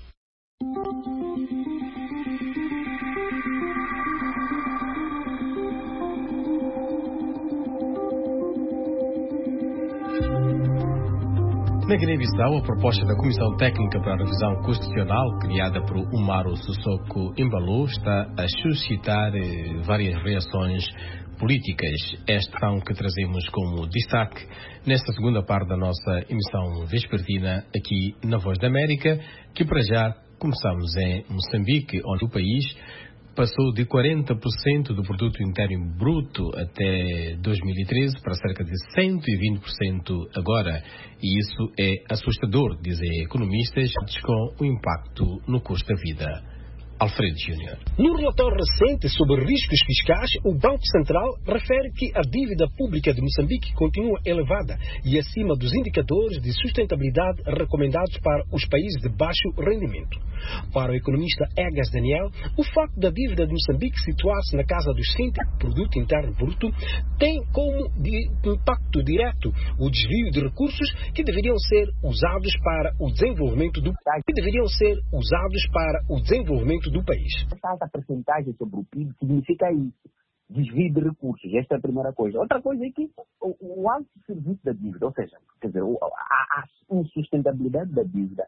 Na Guiné-Bissau, a proposta da Comissão Técnica para a Revisão Constitucional, criada por Umaru Sissoko Embalo, está a suscitar eh, várias reações políticas. Esta questão que trazemos como destaque nesta segunda parte da nossa emissão vespertina aqui na Voz da América, que para já começamos em Moçambique, onde o país passou de quarenta por cento do produto interno bruto até dois mil e treze para cerca de cento e vinte por cento agora. E isso é assustador, dizem economistas, com o impacto no custo da vida. Alfredo Júnior. No relatório recente sobre riscos fiscais, o Banco Central refere que a dívida pública de Moçambique continua elevada e acima dos indicadores de sustentabilidade recomendados para os países de baixo rendimento. Para o economista Egas Daniel, o facto da dívida de Moçambique situar-se na casa dos cem por cento do produto interno bruto tem como de impacto direto o desvio de recursos que deveriam ser usados para o desenvolvimento do que deveriam ser usados para o desenvolvimento do país. Essa alta percentagem sobre o P I B significa isso, desvio de recursos. Esta é a primeira coisa. Outra coisa é que o, o alto serviço da dívida, ou seja, quer dizer, a, a insustentabilidade da dívida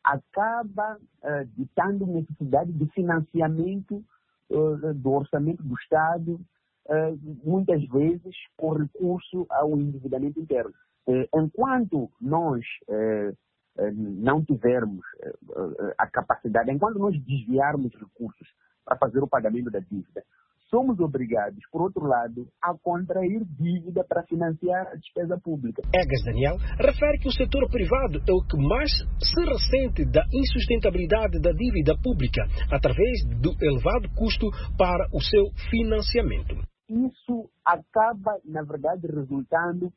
acaba uh, ditando necessidade de financiamento uh, do orçamento do Estado, uh, muitas vezes com recurso ao endividamento interno. Uh, enquanto nós uh, não tivermos a capacidade, enquanto nós desviarmos recursos para fazer o pagamento da dívida, somos obrigados, por outro lado, a contrair dívida para financiar a despesa pública. Egas Daniel refere que o setor privado é o que mais se ressente da insustentabilidade da dívida pública, através do elevado custo para o seu financiamento. Isso acaba, na verdade, resultando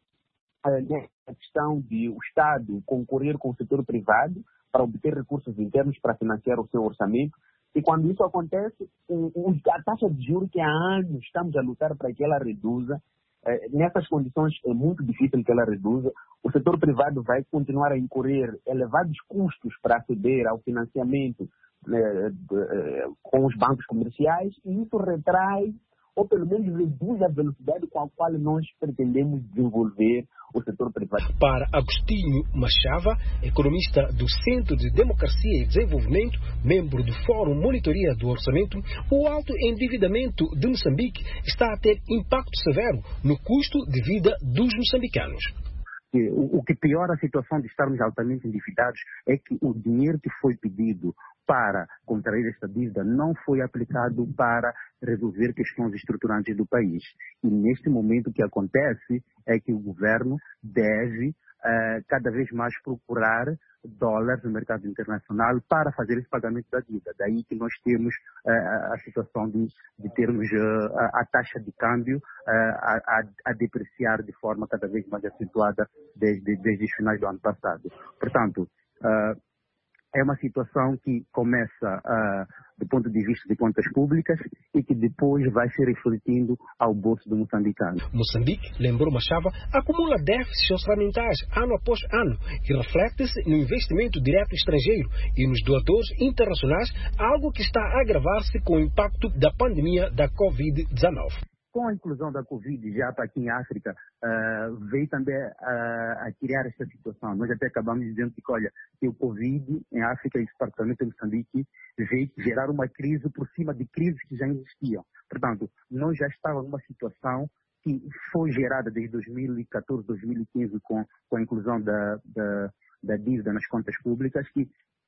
na questão de o Estado concorrer com o setor privado para obter recursos internos para financiar o seu orçamento. E quando isso acontece, a taxa de juros que há anos estamos a lutar para que ela reduza, nessas condições é muito difícil que ela reduza. O setor privado vai continuar a incorrer elevados custos para aceder ao financiamento com os bancos comerciais, e isso retrai ou pelo menos reduz a velocidade com a qual nós pretendemos desenvolver o setor privado. Para Agostinho Machava, economista do Centro de Democracia e Desenvolvimento, membro do Fórum Monitoria do Orçamento, o alto endividamento de Moçambique está a ter impacto severo no custo de vida dos moçambicanos. O que piora a situação de estarmos altamente endividados é que o dinheiro que foi pedido para contrair esta dívida não foi aplicado para resolver questões estruturantes do país. E neste momento o que acontece é que o governo deve uh, cada vez mais procurar dólares no mercado internacional para fazer esse pagamento da dívida. Daí que nós temos uh, a situação de, de termos uh, a, a taxa de câmbio uh, a, a, a depreciar de forma cada vez mais acentuada desde, desde os finais do ano passado. Portanto, uh, é uma situação que começa uh, do ponto de vista de contas públicas e que depois vai se refletindo ao bolso do moçambicano. Moçambique, lembrou Machava, acumula déficits orçamentais ano após ano e reflete-se no investimento direto estrangeiro e nos doadores internacionais, algo que está a agravar-se com o impacto da pandemia da covid dezenove. Com a inclusão da Covid já para aqui em África, uh, veio também uh, a criar esta situação. Nós até acabamos dizendo que, olha, que o Covid em África, e particularmente em Moçambique, veio gerar uma crise por cima de crises que já existiam. Portanto, nós já estávamos numa situação que foi gerada desde dois mil e catorze, dois mil e quinze, com, com a inclusão da, da, da dívida nas contas públicas, que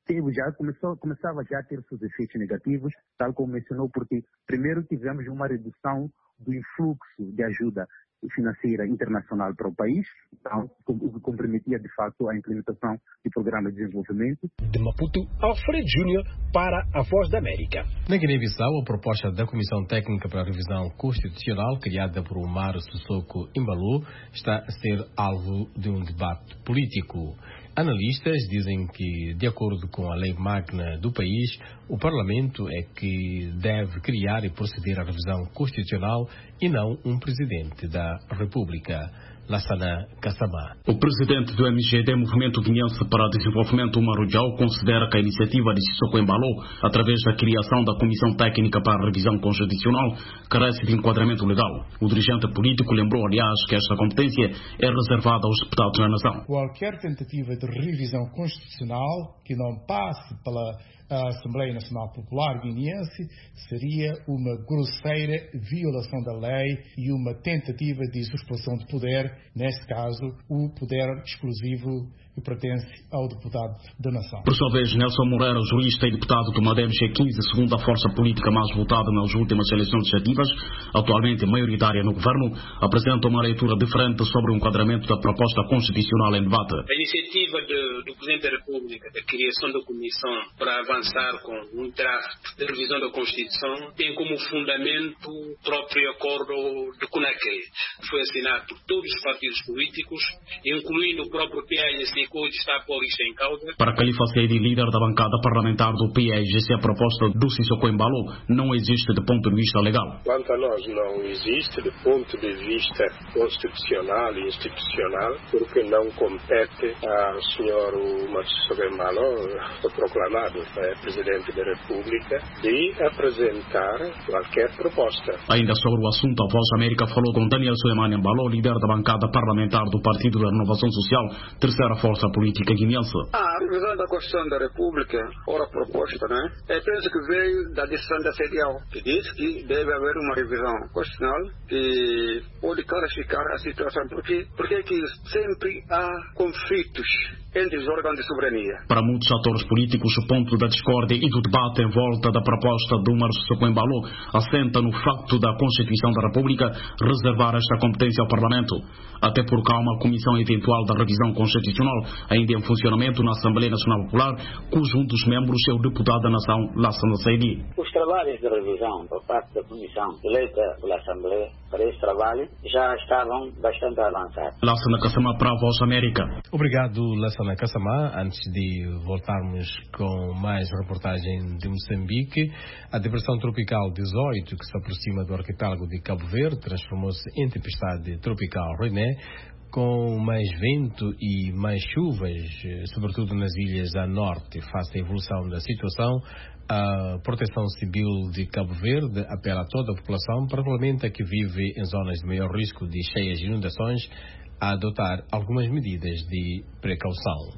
teve já, começou, começava já a ter seus efeitos negativos, tal como mencionou, porque primeiro tivemos uma redução do influxo de ajuda financeira internacional para o país, então, o que comprometia de facto a implementação de programas de desenvolvimento. De Maputo, Alfredo Júnior para a Voz da América. Na Guiné-Bissau, a proposta da Comissão Técnica para a Revisão Constitucional, criada por Omar Sissoko Embalo, está a ser alvo de um debate político. Analistas dizem que, de acordo com a lei magna do país, o Parlamento é que deve criar e proceder à revisão constitucional e não um presidente da República. Lassana Kassamá. O presidente do M G D, Movimento Guinense para o Desenvolvimento, Umaru Diaw, considera que a iniciativa de Sissoko Embalo, através da criação da Comissão Técnica para a Revisão Constitucional, carece de enquadramento legal. O dirigente político lembrou, aliás, que esta competência é reservada aos deputados da nação. Qualquer tentativa de revisão constitucional que não passe pela a Assembleia Nacional Popular Guineense seria uma grosseira violação da lei e uma tentativa de usurpação de poder, neste caso, o poder exclusivo que pertence ao deputado da nação. Por sua vez, Nelson Moreira, jurista e deputado do M G quinze, segunda força política mais votada nas últimas eleições legislativas, atualmente maioritária no governo, apresenta uma leitura diferente sobre o enquadramento da proposta constitucional em debate. A iniciativa de, do Presidente da República da criação da comissão para avançar com um draft de revisão da Constituição tem como fundamento o próprio acordo de Conakry, que foi assinado por todos os partidos políticos, incluindo o próprio P A I C, que hoje está posto em causa. Para Khalifa Seydi, líder da bancada parlamentar do P A I G C, a proposta do Sissoko Embalo não existe de ponto de vista legal. Quanto a nós, não existe de ponto de vista constitucional e institucional, porque não compete ao senhor Sissoko Embalo, foi proclamado é, Presidente da República, de apresentar qualquer proposta. Ainda sobre o assunto, a Voz da América falou com Daniel Suleiman Embalo, líder da bancada parlamentar do Partido da Renovação Social, terceira força política guineense. A revisão da Constituição da República, ora proposta, né? Eu penso que veio da decisão da C D A O, que diz que deve haver uma revisão constitucional que pode clarificar a situação, porque, porque que sempre há conflitos entre os órgãos de soberania. Para muitos atores políticos, o ponto da discórdia e do debate em volta da proposta do Omar Sissoko Embalo assenta no facto da Constituição da República reservar esta competência ao Parlamento, até porque há uma comissão eventual da revisão constitucional ainda em funcionamento na Assembleia Nacional Popular, cujo um dos membros é o deputado da Nação, Lassana Seydi. Os trabalhos de revisão por parte da comissão eleita pela Assembleia para esse trabalho já estavam bastante avançados. Lassana Kassamá para a Voz da América. Obrigado, Lassana Kassamá. Antes de voltarmos com mais reportagem de Moçambique, a depressão tropical dezoito, que se aproxima do arquipélago de Cabo Verde, transformou-se em tempestade tropical René, com mais vento e mais chuvas, sobretudo nas ilhas a norte. Face à evolução da situação, a Proteção Civil de Cabo Verde apela a toda a população, particularmente a que vive em zonas de maior risco de cheias e inundações, a adotar algumas medidas de precaução.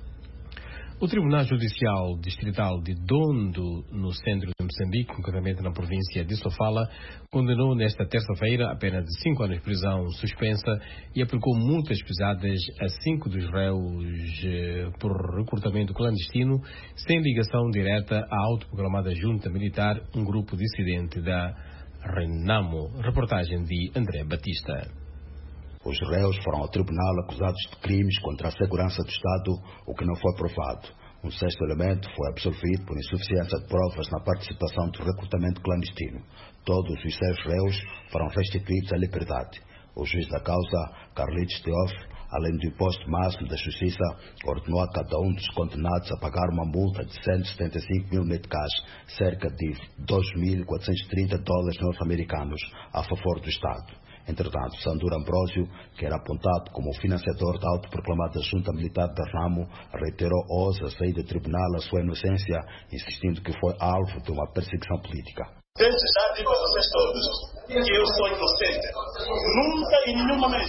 O Tribunal Judicial Distrital de Dondo, no centro de Moçambique, concretamente na província de Sofala, condenou nesta terça-feira a pena de cinco anos de prisão suspensa e aplicou multas pesadas a cinco dos réus eh, por recrutamento clandestino, sem ligação direta à autoproclamada junta militar, um grupo dissidente da Renamo. Reportagem de André Batista. Os réus foram ao tribunal acusados de crimes contra a segurança do Estado, o que não foi provado. Um sexto elemento foi absolvido por insuficiência de provas na participação do recrutamento clandestino. Todos os seis réus foram restituídos à liberdade. O juiz da causa, Carlitos Teófilo, além do imposto máximo da Justiça, ordenou a cada um dos condenados a pagar uma multa de cento e setenta e cinco mil meticais, cerca de dois mil quatrocentos e trinta dólares norte-americanos, a favor do Estado. Entretanto, Sandor Ambrósio, que era apontado como o financiador da autoproclamada junta militar da Ramo, reiterou hoje a saída do tribunal a sua inocência, insistindo que foi alvo de uma perseguição política. Desde já digo a vocês todos que eu sou inocente. Nunca em nenhum momento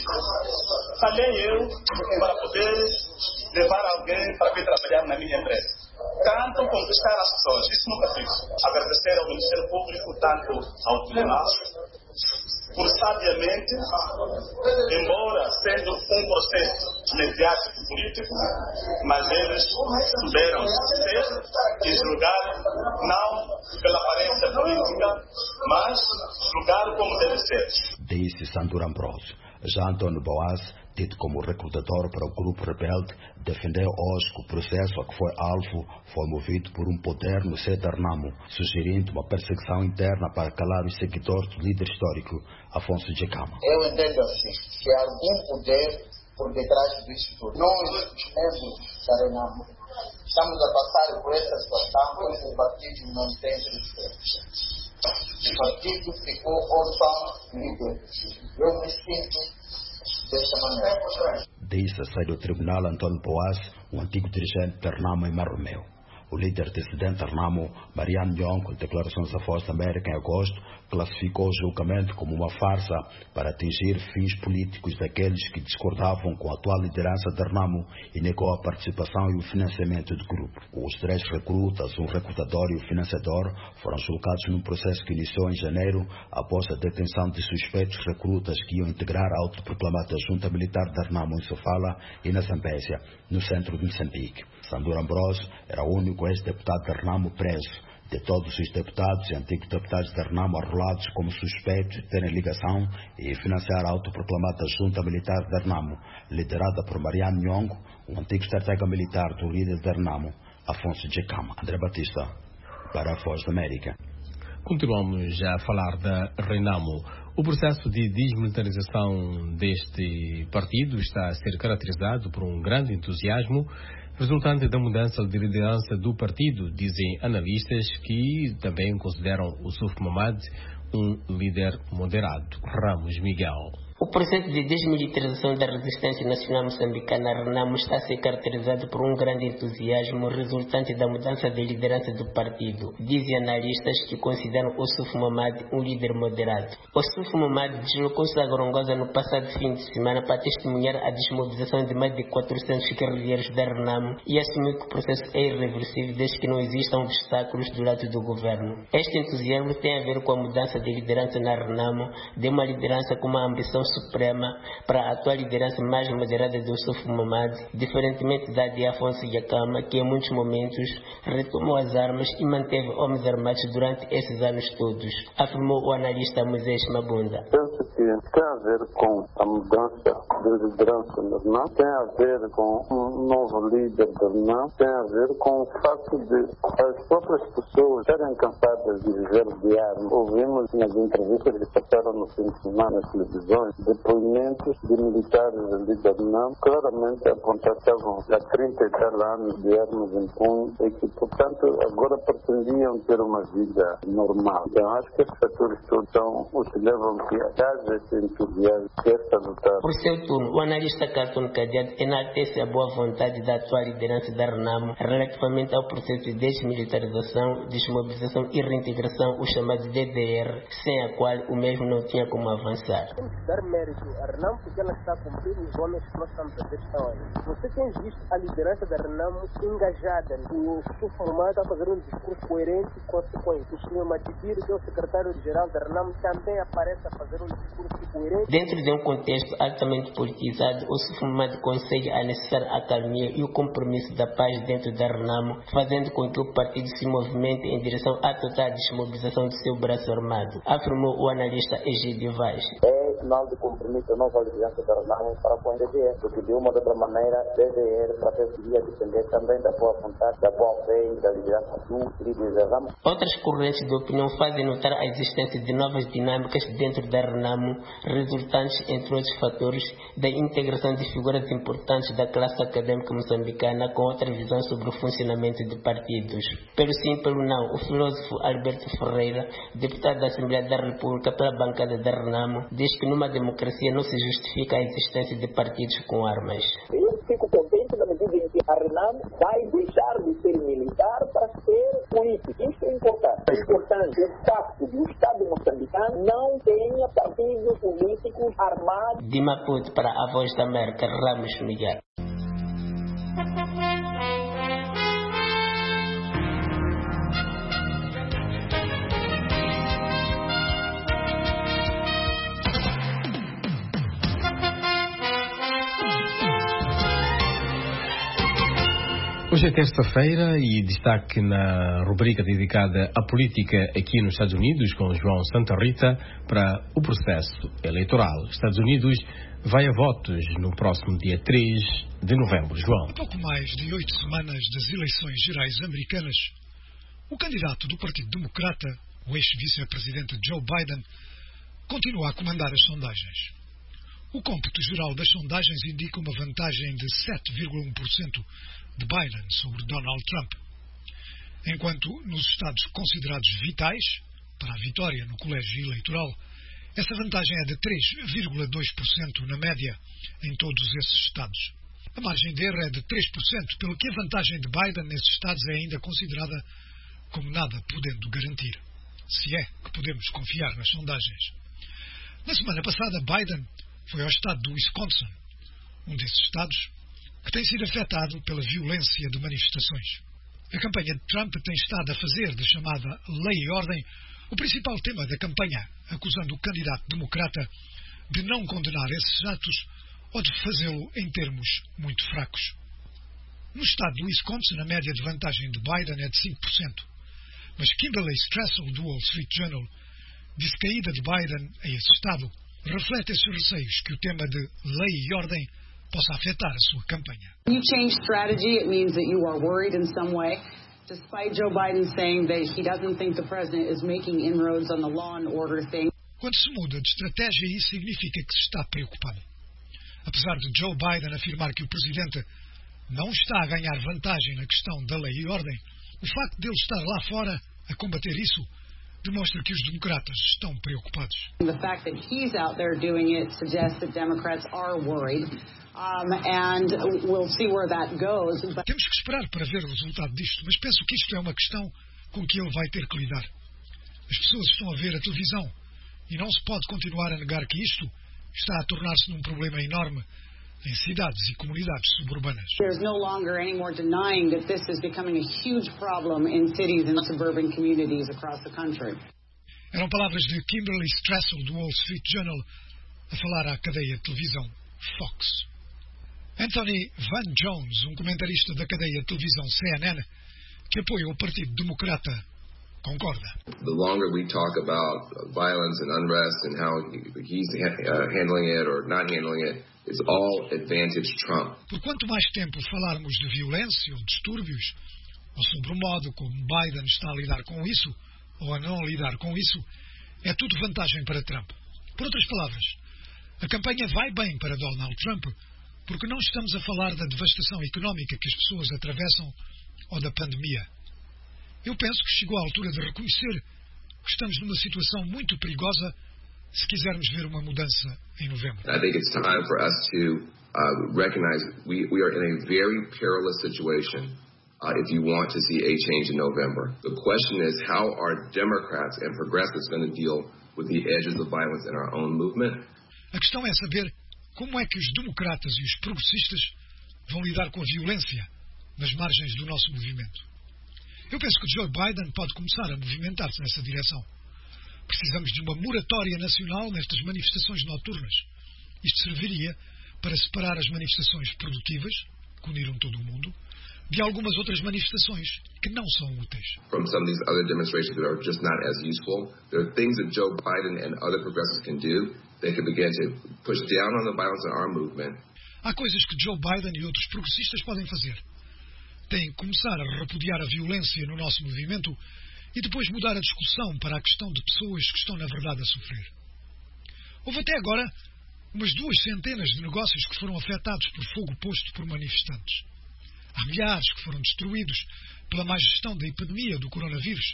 falhei eu para poder levar alguém para vir trabalhar na minha empresa. Tanto conquistar as pessoas, isso nunca fiz. Agradecer ao Ministério Público, tanto ao Tribunal, por sabiamente, embora sendo um processo mediático político, mas eles souberam ser e julgar não pela aparência política, mas julgar como deve ser. Disse Sandor Ambrosio. Já António Boaz, tido como recrutador para o grupo rebelde, defendeu hoje que o processo a que foi alvo foi movido por um poder no seio da Renamo, sugerindo uma perseguição interna para calar os seguidores do líder histórico Afonso Djekama. Eu entendo assim, que há algum poder por detrás disso tudo. Nós, os membros da Renamo, estamos a passar por essa situação porque o partido não tem respeito. O partido ficou órfão de líder. Eu me sinto desta maneira. Disse a sair do tribunal António Boaz, um antigo dirigente da Renamo em Marromeu. O líder dissidente da Renamo, Mariano Nhongo, em declarações à Voz da América em agosto, classificou o julgamento como uma farsa para atingir fins políticos daqueles que discordavam com a atual liderança da Renamo e negou a participação e o financiamento do grupo. Os três recrutas, um recrutador e um financiador, foram julgados num processo que iniciou em janeiro após a detenção de suspeitos recrutas que iam integrar a autoproclamada junta militar da Renamo em Sofala e na Zambésia, no centro de Moçambique. Sandor Ambrosio era o único ex-deputado da Renamo preso. De todos os deputados e antigos deputados da Renamo arrolados como suspeitos de terem ligação e financiar a autoproclamada junta militar da Renamo, liderada por Mariano Nhongo, um antigo estratega militar do líder da Renamo, Afonso Djekama. André Batista, para a Voz da América. Continuamos a falar da Renamo. O processo de desmilitarização deste partido está a ser caracterizado por um grande entusiasmo resultante da mudança de liderança do partido, dizem analistas que também consideram o Suf Mamad um líder moderado. Ramos Miguel. O processo de desmilitarização da resistência nacional moçambicana Renamo está a ser caracterizado por um grande entusiasmo resultante da mudança de liderança do partido, dizem analistas que consideram o Suf Mamad um líder moderado. O Suf Mamad deslocou-se a Gorongosa no passado fim de semana para testemunhar a desmobilização de mais de quatrocentos guerrilheiros da Renamo e assumiu que o processo é irreversível desde que não existam obstáculos do lado do governo. Este entusiasmo tem a ver com a mudança de liderança na Renamo, de uma liderança com uma ambição suprema para a atual liderança mais moderada do Suf Mamad, diferentemente da de Afonso Djekama, que em muitos momentos retomou as armas e manteve homens armados durante esses anos todos, afirmou o analista Moisés Mabunda. Penso que tem a ver com a mudança de liderança da Renamo, tem a ver com um novo líder da Renamo, tem a ver com o facto de as próprias pessoas serem cansadas de viver de armas. Ouvimos nas entrevistas que passaram no fim de semana nas televisões depoimentos de militares ali da Renamo claramente apontavam há trinta e tal anos de armas em punho e que, portanto, agora pretendiam ter uma vida normal. Então, acho que esses fatores todos são os que levam que haja esse entusiasmo, esta luta. Por seu turno, o analista Carton Cadiad enaltece a boa vontade da atual liderança da Renamo relativamente ao processo de desmilitarização, desmobilização e reintegração, o chamado D D R, sem a qual o mesmo não tinha como avançar. Dar mérito a Renamo porque ela está a cumprir os homens que nós estamos a questão aí. Você tem visto a liderança da Renamo engajada. O Suf Mamad está a fazer um discurso coerente e consequente. O senhor Matibir, que é o secretário-geral da Renamo, também aparece a fazer um discurso coerente. Dentro de um contexto altamente politizado, o Suf Mamad consegue a necessária acalmia e o compromisso da paz dentro da Renamo, fazendo com que o partido se movimente em direção à total desmobilização do seu braço armado, afirmou o analista Egídio Vaz. É sinal de compromisso da nova liderança da Renamo para com a D D R, porque de uma ou outra maneira a D D R pretendia depender também da boa vontade, da boa fé e da liderança do líder da Renamo. Outras correntes de opinião fazem notar a existência de novas dinâmicas dentro da Renamo, resultantes, entre outros fatores, da integração de figuras importantes da classe acadêmica moçambicana com outra visão sobre o funcionamento de partidos. Pelo sim, pelo não, o filósofo Alberto Ferreira, deputado da Assembleia da República pela bancada da Renamo, diz que numa democracia não se justifica a existência de partidos com armas. Eu fico contente na medida em que a Renamo vai deixar de ser militar para ser político. Isso é importante. É importante o facto de o Estado moçambicano não tenha partidos políticos armados. De Maputo para a Voz da América, Ramos Miguel. Hoje é terça-feira e destaque na rubrica dedicada à política aqui nos Estados Unidos com João Santa Rita para o processo eleitoral. Estados Unidos vai a votos no próximo dia três de novembro. João. Há pouco mais de oito semanas das eleições gerais americanas, o candidato do Partido Democrata, o ex-vice-presidente Joe Biden, continua a comandar as sondagens. O cômputo geral das sondagens indica uma vantagem de sete vírgula um por cento de Biden sobre Donald Trump, enquanto nos estados considerados vitais para a vitória no colégio eleitoral, essa vantagem é de três vírgula dois por cento na média em todos esses estados. A margem de erro é de três por cento, pelo que a vantagem de Biden nesses estados é ainda considerada como nada podendo garantir, se é que podemos confiar nas sondagens. Na semana passada, Biden foi ao estado do Wisconsin, um desses estados que tem sido afetado pela violência de manifestações. A campanha de Trump tem estado a fazer da chamada lei e ordem o principal tema da campanha, acusando o candidato democrata de não condenar esses atos ou de fazê-lo em termos muito fracos. No estado do Wisconsin, a média de vantagem de Biden é de cinco por cento, mas Kimberly Strassel, do Wall Street Journal, disse que a ida de Biden a esse estado reflete esses receios que o tema de lei e ordem possa afetar a sua campanha. You change strategy, it means that you are worried in some way. Despite Joe Biden saying that he doesn't think the president is making inroads on the law and order thing. Quando se muda de estratégia, isso significa que se está preocupado. Apesar de Joe Biden afirmar que o presidente não está a ganhar vantagem na questão da lei e ordem, o facto de ele estar lá fora a combater isso demonstra que os democratas estão preocupados. The fact that he's out there doing it suggests that Democrats are worried. Um, and we'll see where that goes. But... Temos que esperar para ver o resultado disto, mas penso que isto é uma questão com que ele vai ter que lidar. As pessoas estão a ver a televisão e não se pode continuar a negar que isto está a tornar-se num problema enorme em cidades e comunidades suburbanas. There's no longer any more denying that this is becoming a huge problem in cities and suburban communities across the country. Eram palavras de Kimberly Strassel do Wall Street Journal a falar à cadeia de televisão Fox. Anthony Van Jones, um comentarista da cadeia de televisão C N N, que apoia o Partido Democrata, concorda. The longer we talk about violence and unrest and how he's uh, handling it or not handling it, it's all advantage Trump. Por quanto mais tempo falarmos de violência ou distúrbios, ou sobre o modo como Biden está a lidar com isso, ou a não lidar com isso, é tudo vantagem para Trump. Por outras palavras, a campanha vai bem para Donald Trump, porque não estamos a falar da devastação económica que as pessoas atravessam ou da pandemia. Eu penso que chegou a altura de reconhecer que estamos numa situação muito perigosa se quisermos ver uma mudança em novembro. I think it's time for us to uh, recognize we, we are in a very perilous situation uh, if you want to see a change in November. The question is, how are Democrats and progressives going to deal with the edges of violence in our own movement? A questão é saber como é que os democratas e os progressistas vão lidar com a violência nas margens do nosso movimento. Eu penso que Joe Biden pode começar a movimentar-se nessa direção. Precisamos de uma moratória nacional nestas manifestações noturnas. Isto serviria para separar as manifestações produtivas, que uniram todo o mundo, de algumas outras manifestações que não são úteis. From some of these other demonstrations that are just not as useful, there are things that Joe Biden and other progressives can do. They can begin to push down on the violence in our movement. Há coisas que Joe Biden e outros progressistas podem fazer. Têm que começar a repudiar a violência no nosso movimento e depois mudar a discussão para a questão de pessoas que estão, na verdade, a sofrer. Houve até agora umas duas centenas de negócios que foram afetados por fogo posto por manifestantes. Há milhares que foram destruídos pela má gestão da epidemia do coronavírus.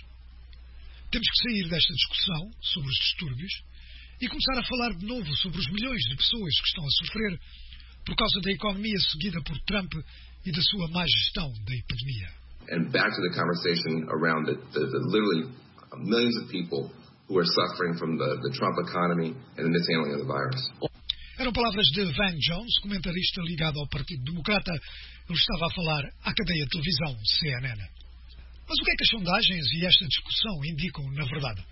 Temos que sair desta discussão sobre os distúrbios e começar a falar de novo sobre os milhões de pessoas que estão a sofrer por causa da economia seguida por Trump e da sua má gestão da epidemia. And back to the conversation around the, the, the literally millions of people who are suffering from the, the Trump economy and the mishandling of the virus. Eram palavras de Van Jones, comentarista ligado ao Partido Democrata. Ele estava a falar à cadeia de televisão C N N. Mas o que é que as sondagens e esta discussão indicam, na verdade?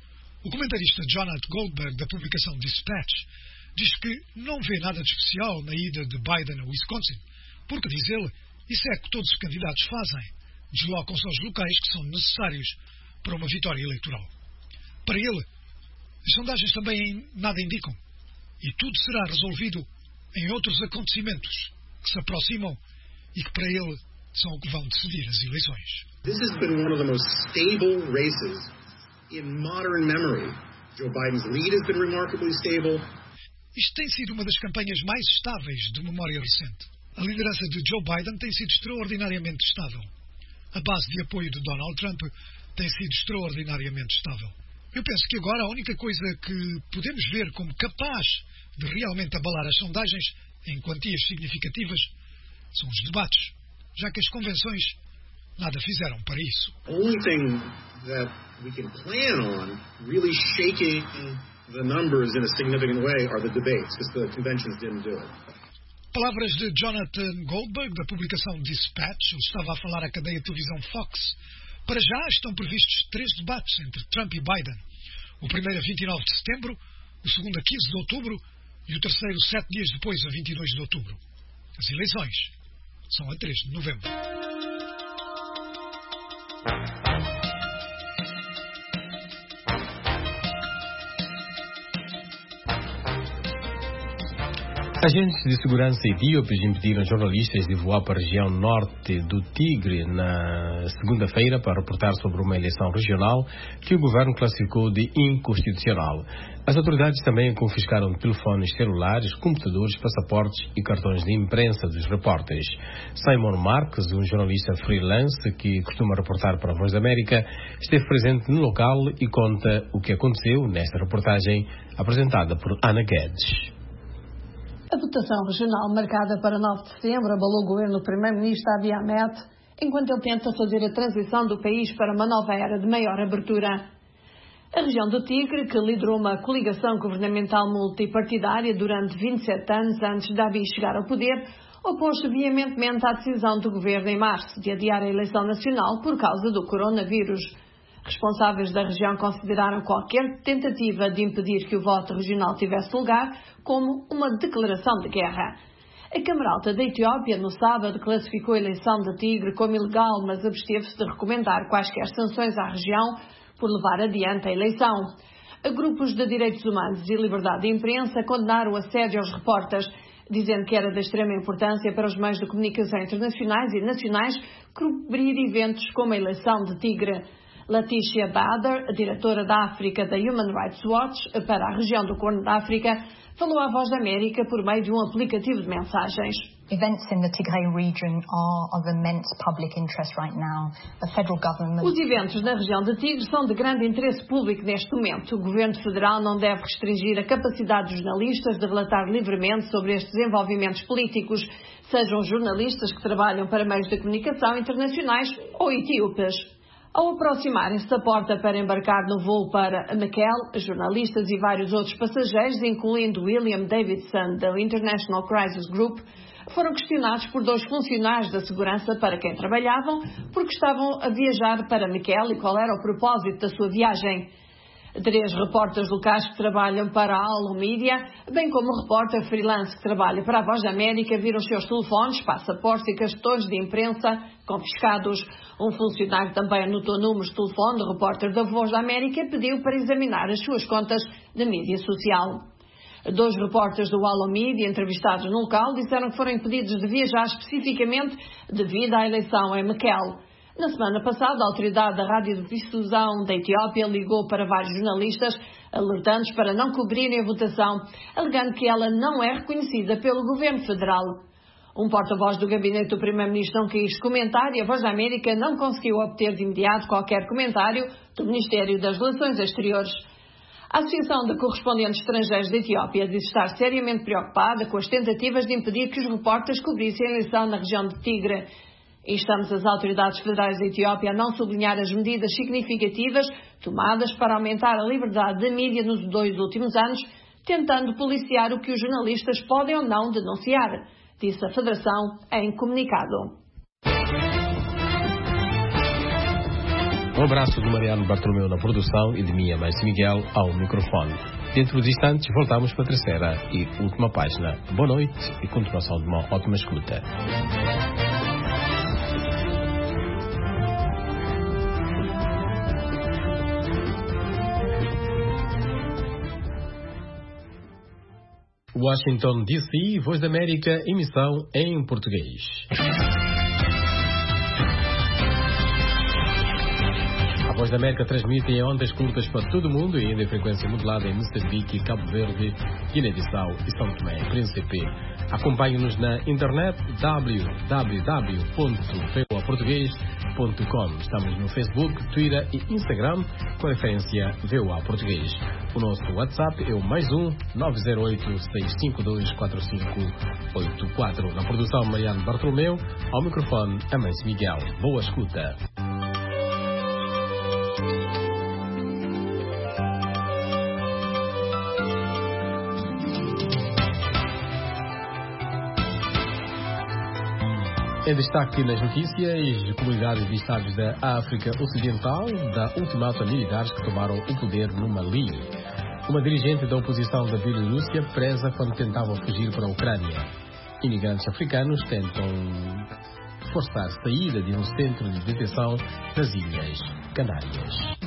O comentarista Jonathan Goldberg, da publicação Dispatch, diz que não vê nada de especial na ida de Biden a Wisconsin, porque, diz ele, Isso é que todos os candidatos fazem. Deslocam-se aos locais que são necessários para uma vitória eleitoral. Para ele, as sondagens também nada indicam. E tudo será resolvido em outros acontecimentos que se aproximam e que para ele são o que vão decidir as eleições. This has been one of the most stable races in modern memory. Joe Biden's lead has been remarkably stable. Isto tem sido uma das campanhas mais estáveis de memória recente. A liderança de Joe Biden tem sido extraordinariamente estável. A base de apoio de Donald Trump tem sido extraordinariamente estável. Eu penso que agora a única coisa que podemos ver como capaz de realmente abalar as sondagens em quantias significativas são os debates, já que as convenções nada fizeram para isso. The only thing that we can plan on really shaking the numbers in a significant way are the debates, because the conventions didn't do it. Palavras de Jonathan Goldberg, da publicação Dispatch. Ele estava a falar à cadeia de televisão Fox. Para já estão previstos três debates entre Trump e Biden. O primeiro a vinte e nove de setembro, o segundo a quinze de outubro e o terceiro sete dias depois, a vinte e dois de outubro. As eleições são a três de novembro. Agentes de segurança etíopes impediram jornalistas de voar para a região norte do Tigre na segunda-feira para reportar sobre uma eleição regional que o governo classificou de inconstitucional. As autoridades também confiscaram telefones celulares, computadores, passaportes e cartões de imprensa dos repórteres. Simon Marques, um jornalista freelance que costuma reportar para a Voz da América, esteve presente no local e conta o que aconteceu nesta reportagem apresentada por Ana Guedes. A votação regional marcada para nove de setembro abalou o governo do primeiro-ministro Abiy Ahmed, enquanto ele tenta fazer a transição do país para uma nova era de maior abertura. A região do Tigre, que liderou uma coligação governamental multipartidária durante vinte e sete anos antes de Abiy chegar ao poder, opôs-se veementemente à decisão do governo em março de adiar a eleição nacional por causa do coronavírus. Responsáveis da região consideraram qualquer tentativa de impedir que o voto regional tivesse lugar como uma declaração de guerra. A Câmara Alta da Etiópia, no sábado, classificou a eleição de Tigre como ilegal, mas absteve-se de recomendar quaisquer sanções à região por levar adiante a eleição. Grupos de direitos humanos e liberdade de imprensa condenaram o assédio aos repórteres, dizendo que era de extrema importância para os meios de comunicação internacionais e nacionais cobrir eventos como a eleição de Tigre. Leticia Bader, a diretora da África da Human Rights Watch para a região do Corno da África, falou à Voz da América por meio de um aplicativo de mensagens. Events in the Tigray region are of immense public interest right now. The federal government... Os eventos na região de Tigre são de grande interesse público neste momento. O governo federal não deve restringir a capacidade dos jornalistas de relatar livremente sobre estes desenvolvimentos políticos, sejam jornalistas que trabalham para meios de comunicação internacionais ou etíopes. Ao aproximarem-se da porta para embarcar no voo para Mekelle, jornalistas e vários outros passageiros, incluindo William Davidson, da International Crisis Group, foram questionados por dois funcionários da segurança para quem trabalhavam, porque estavam a viajar para Mekelle e qual era o propósito da sua viagem. Três repórteres locais que trabalham para a Allo Media, bem como o repórter freelance que trabalha para a Voz da América, viram os seus telefones, passaportes e cartões de imprensa confiscados. Um funcionário também anotou números de telefone do repórter da Voz da América e pediu para examinar as suas contas de mídia social. Dois repórteres do Allo Media, entrevistados no local, disseram que foram impedidos de viajar especificamente devido à eleição em Mekelle. Na semana passada, a autoridade da radiodifusão da Etiópia ligou para vários jornalistas, alertando-os para não cobrirem a votação, alegando que ela não é reconhecida pelo governo federal. Um porta-voz do gabinete do primeiro-ministro não quis comentar e a Voz da América não conseguiu obter de imediato qualquer comentário do Ministério das Relações Exteriores. A Associação de Correspondentes Estrangeiros da Etiópia diz estar seriamente preocupada com as tentativas de impedir que os repórteres cobrissem a eleição na região de Tigre. Instamos as autoridades federais da Etiópia a não sublinhar as medidas significativas tomadas para aumentar a liberdade da mídia nos dois últimos anos, tentando policiar o que os jornalistas podem ou não denunciar, disse a Federação em comunicado. Um abraço de Mariano Bartolomeu na produção e de minha mãe Miguel ao microfone. Dentro de instantes voltamos para a terceira e última página. Boa noite e continuação de uma ótima escuta. Washington, D C, Voz da América, emissão em português. A Voz da América transmite em ondas curtas para todo o mundo e ainda em frequência modulada em Moçambique, Cabo Verde, Guiné-Bissau e São Tomé e Príncipe. Acompanhe-nos na internet w w w ponto v o a português ponto com. Estamos no Facebook, Twitter e Instagram com referência V O A Português. O nosso WhatsApp é o mais um nove zero oito, seis cinco dois, quatro cinco oito quatro. Na produção, Mariano Bartolomeu, ao microfone, Amâncio Miguel. Boa escuta. Em destaque nas notícias, comunidades de estados da África Ocidental da ultimata militares que tomaram o poder no Mali. Uma dirigente da oposição da Bielorrússia presa quando tentava fugir para a Ucrânia. Imigrantes africanos tentam forçar saída de um centro de detenção nas Ilhas Canárias.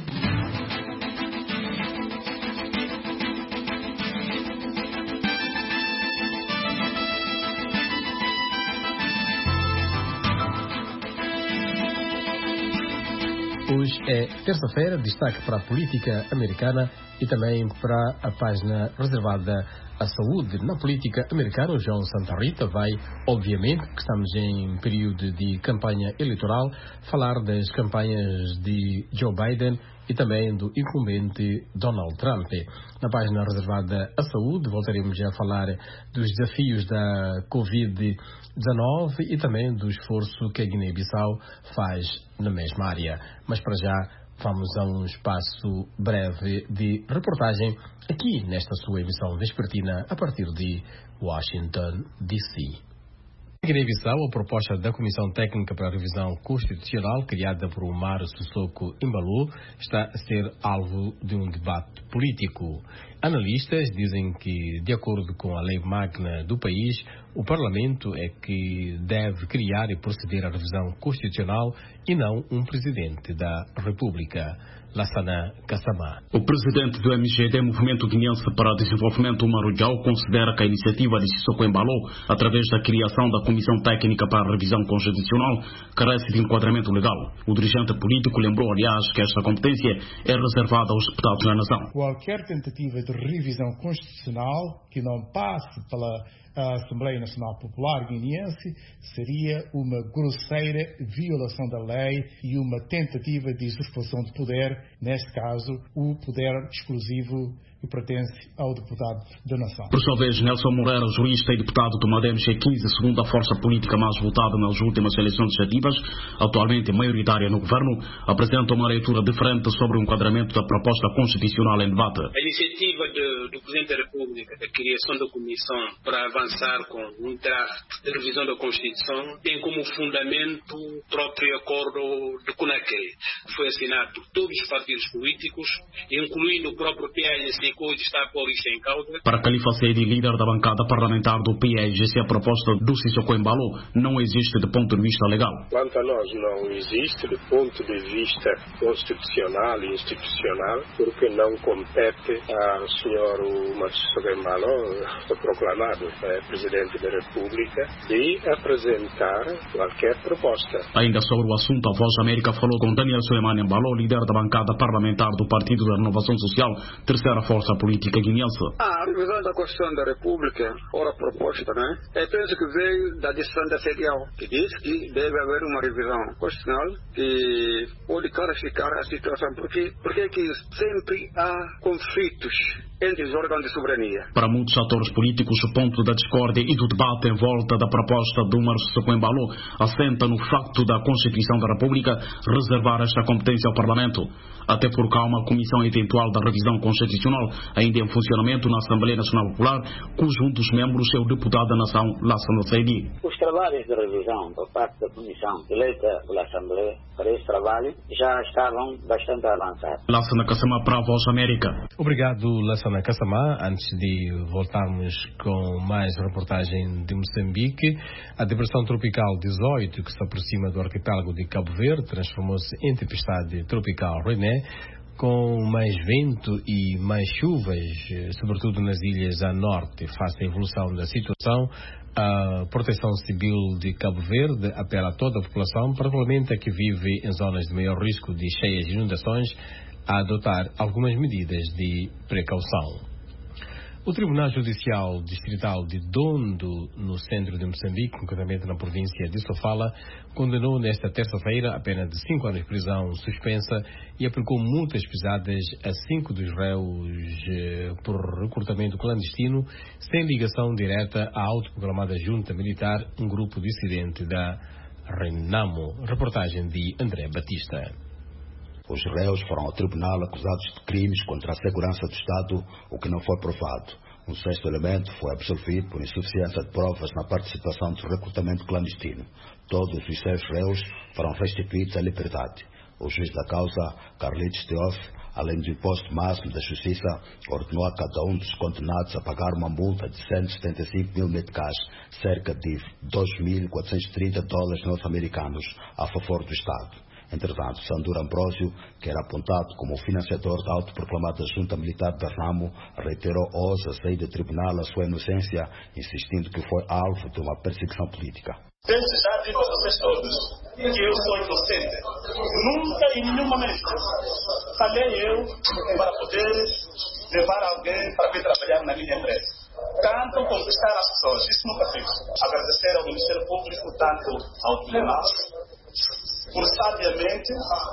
Hoje é terça-feira, destaque para a política americana e também para a página reservada à saúde. Na política americana, o João Santa Rita vai, obviamente, que estamos em período de campanha eleitoral, falar das campanhas de Joe Biden e também do incumbente Donald Trump. Na página reservada à saúde, voltaremos a falar dos desafios da covid dezenove e também do esforço que a Guiné-Bissau faz na mesma área. Mas para já, vamos a um espaço breve de reportagem aqui nesta sua emissão vespertina a partir de Washington, D C. Em Guiné-Bissau, a proposta da Comissão Técnica para a Revisão Constitucional, criada por Omar Sissoko Embalo, está a ser alvo de um debate político. Analistas dizem que, de acordo com a lei magna do país, o Parlamento é que deve criar e proceder à revisão constitucional e não um Presidente da República. Lassana Kassamá. O presidente do M G D, Movimento Guinense para o Desenvolvimento, Umaru Diaw, considera que a iniciativa de Sissoko Embalo, através da criação da Comissão Técnica para a Revisão Constitucional, carece de enquadramento legal. O dirigente político lembrou, aliás, que esta competência é reservada aos deputados da nação. Qualquer tentativa de revisão constitucional que não passe pela a Assembleia Nacional Popular Guineense seria uma grosseira violação da lei e uma tentativa de usurpação de poder, neste caso, o poder exclusivo que pertence ao deputado da nação. Por sua vez, Nelson Moreira, jurista e deputado do M G quinze, segunda força política mais votada nas últimas eleições legislativas, atualmente maioritária no governo, apresenta uma leitura diferente sobre o enquadramento da proposta constitucional em debate. A iniciativa de, do Presidente da República da criação da comissão para avançar com um draft de revisão da Constituição tem como fundamento o próprio acordo de Conakry, que foi assinado por todos os partidos políticos, incluindo o próprio P A G C, que hoje está a pôr isto em causa. Para Khalifa Seydi, líder da bancada parlamentar do P A G C, a proposta do Sissoko Embalo não existe do ponto de vista legal. Quanto a nós, não existe do ponto de vista constitucional e institucional, porque não compete ao senhor Sissoko Embalo, proclamado é, Presidente da República, de apresentar qualquer proposta. Ainda sobre o assunto, a Voz da América falou com Daniel Suleiman Embalo, líder da bancada parlamentar do Partido da Renovação Social, terceira força política guineense. A revisão da Constituição da República, ora proposta, né? Eu penso que veio da decisão da C D A O, que diz que deve haver uma revisão constitucional que pode clarificar a situação, porque, porque que sempre há conflitos entre os órgãos de soberania. Para muitos atores políticos, o ponto da discórdia e do debate em volta da proposta do Omar Sissoko Embalo assenta no facto da Constituição da República reservar esta competência ao Parlamento, até porque há uma comissão eventual da revisão constitucional ainda em funcionamento na Assembleia Nacional Popular, cujo um dos membros é o deputado da Nação, Lassana Seydi. Os trabalhos de revisão por parte da comissão eleita pela Assembleia para esse trabalho já estavam bastante avançados. Lassana Kassamá para a Voz América. Obrigado, Lassana Kassamá. Antes de voltarmos com mais reportagem de Moçambique, a depressão tropical dezoito, que se aproxima do arquipélago de Cabo Verde, transformou-se em tempestade tropical René, com mais vento e mais chuvas, sobretudo nas ilhas a norte. Face à evolução da situação, a Proteção Civil de Cabo Verde apela a toda a população, particularmente a que vive em zonas de maior risco de cheias e inundações, a adotar algumas medidas de precaução. O Tribunal Judicial Distrital de Dondo, no centro de Moçambique, concretamente na província de Sofala, condenou nesta terça-feira a pena de cinco anos de prisão suspensa e aplicou multas pesadas a cinco dos réus eh, por recrutamento clandestino, sem ligação direta à autoproclamada junta militar, um grupo dissidente da Renamo. Reportagem de André Batista. Os réus foram ao tribunal acusados de crimes contra a segurança do Estado, o que não foi provado. Um sexto elemento foi absolvido por insuficiência de provas na participação do recrutamento clandestino. Todos os seis réus foram restituídos à liberdade. O juiz da causa, Carlitos Teófilo, além do imposto máximo da Justiça, ordenou a cada um dos condenados a pagar uma multa de cento e setenta e cinco mil meticais, cerca de dois mil quatrocentos e trinta dólares norte-americanos, a favor do Estado. Entretanto, Sandor Ambrósio, que era apontado como o financiador da autoproclamada junta militar da Renamo, reiterou hoje a sair do tribunal a sua inocência, insistindo que foi alvo de uma perseguição política. Desde já digo a vocês todos que eu sou inocente. Nunca, em nenhum momento, falei eu para poder levar alguém para vir trabalhar na minha empresa. Tanto conquistar as pessoas, isso nunca fiz. Agradecer ao Ministério Público, tanto ao Tribunal, por sabiamente,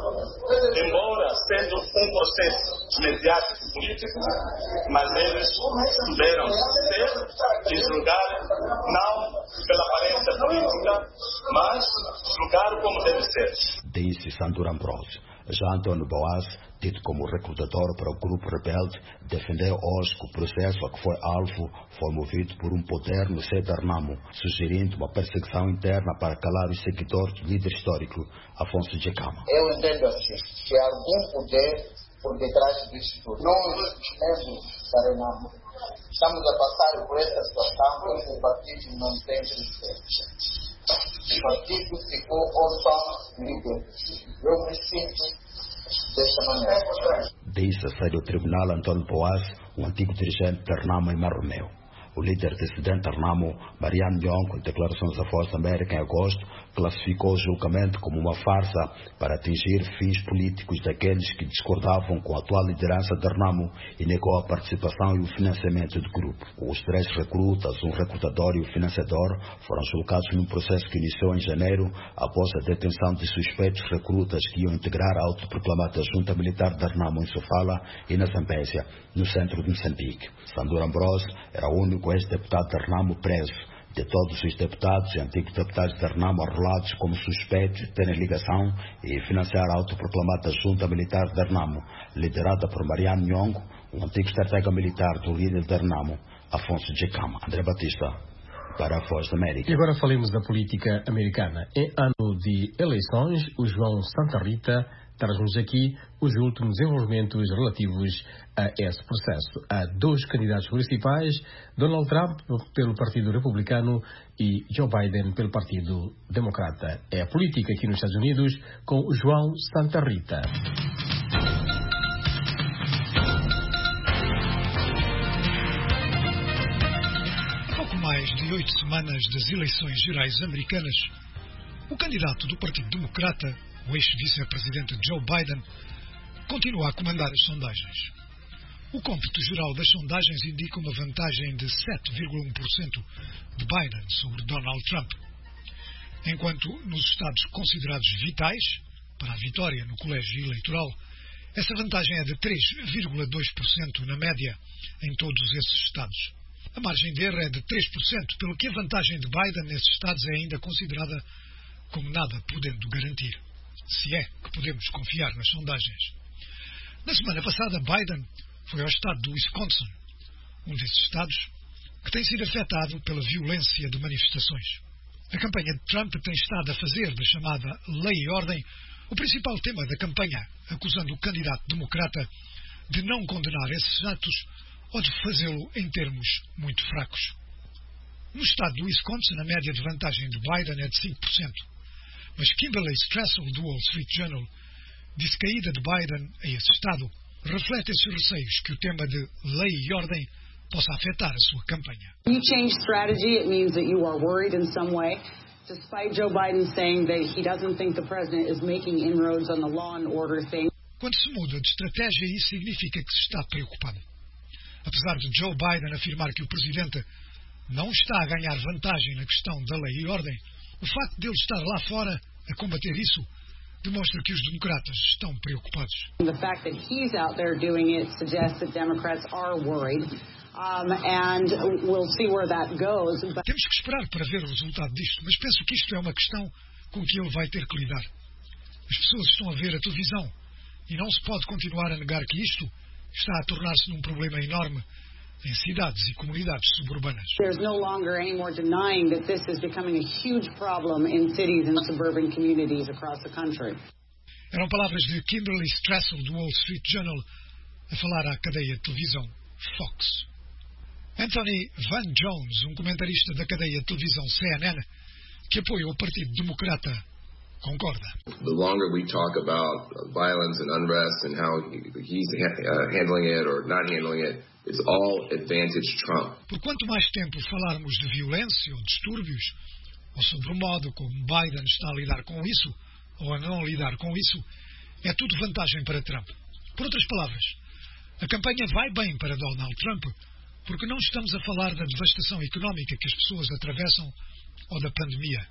embora sendo um processo mediático e político, mas eles souberam ser e julgar não pela aparência política, mas julgar como deve ser. Disse Sandor Ambrósio. Já Antônio Boaz, dito como recrutador para o grupo rebelde, defendeu hoje que o processo a que foi alvo foi movido por um poder no seio da Renamo, sugerindo uma perseguição interna para calar os seguidores do líder histórico, Afonso Djekama. Eu entendo assim, que há algum poder por detrás disso tudo. Nós, os membros da Renamo, estamos a passar por esta situação porque o partido não tem presidente. O partido ficou órfão de líder. Eu me sinto desta maneira. Disse a sair do tribunal Antônio Boaz, o antigo dirigente da Renamo em Marromeu. O líder dissidente da Renamo, Mariano Nhongo, em declarações à Voz da América em agosto, classificou o julgamento como uma farsa para atingir fins políticos daqueles que discordavam com a atual liderança da Renamo e negou a participação e o financiamento do grupo. Os três recrutas, um recrutador e o financiador, foram julgados num processo que iniciou em janeiro após a detenção de suspeitos recrutas que iam integrar a autoproclamada junta militar da Renamo em Sofala e na Zambésia, no centro de Moçambique. Sandor Ambrósio era o único ex-deputado da Renamo preso. De todos os deputados e antigos deputados da Renamo arrolados como suspeitos de terem ligação e financiar a autoproclamada junta militar da Renamo, liderada por Mariano Nhongo, um antigo estratega militar do líder da Renamo, Afonso Djekama. André Batista, para a Voz da América. E agora falemos da política americana. Em ano de eleições, o João Santa Rita traz-nos aqui os últimos desenvolvimentos relativos a esse processo. Há dois candidatos principais, Donald Trump pelo Partido Republicano e Joe Biden pelo Partido Democrata. É a política aqui nos Estados Unidos com o João Santa Rita. Pouco mais de oito semanas das eleições gerais americanas, o candidato do Partido Democrata, o ex-vice-presidente Joe Biden, continua a comandar as sondagens. O cômputo geral das sondagens indica uma vantagem de sete vírgula um por cento de Biden sobre Donald Trump, enquanto nos estados considerados vitais para a vitória no colégio eleitoral, essa vantagem é de três vírgula dois por cento na média em todos esses estados. A margem de erro é de três por cento, pelo que a vantagem de Biden nesses estados é ainda considerada como nada podendo garantir, se é que podemos confiar nas sondagens. Na semana passada, Biden foi ao estado do Wisconsin, um desses estados que tem sido afetado pela violência de manifestações. A campanha de Trump tem estado a fazer da chamada lei e ordem o principal tema da campanha, acusando o candidato democrata de não condenar esses atos ou de fazê-lo em termos muito fracos. No estado do Wisconsin, a média de vantagem de Biden é de cinco por cento. Mas Kimberly Strassel, do Wall Street Journal, disse que a ida de Biden a esse estado reflete esses receios que o tema de lei e ordem possa afetar a sua campanha. You change strategy, it means that you are worried in some way. Despite Joe Biden saying that he doesn't think the president is making inroads on the law and order thing. Quando se muda de estratégia, isso significa que se está preocupado. Apesar de Joe Biden afirmar que o presidente não está a ganhar vantagem na questão da lei e ordem, o facto de ele estar lá fora a combater isso demonstra que os democratas estão preocupados. The fact that he's out there doing it suggests that Democrats are worried. Um, and we'll see where that goes. But... Temos que esperar para ver o resultado disto, mas penso que isto é uma questão com que ele vai ter que lidar. As pessoas estão a ver a televisão e não se pode continuar a negar que isto está a tornar-se num problema enorme em cidades e comunidades suburbanas. There's no longer any more denying that this is becoming a huge problem in cities and suburban communities across the country. Eram palavras de Kimberly Strassel do Wall Street Journal a falar à cadeia de televisão Fox. Anthony Van Jones, um comentarista da cadeia de televisão C N N, que apoia o Partido Democrata, concorda. The longer we talk about violence and unrest and how he's uh, handling it or not handling it, it's all advantage Trump. Por quanto mais tempo falarmos de violência ou distúrbios, ou sobre o modo como Biden está a lidar com isso, ou a não lidar com isso, é tudo vantagem para Trump. Por outras palavras, a campanha vai bem para Donald Trump, porque não estamos a falar da devastação económica que as pessoas atravessam ou da pandemia.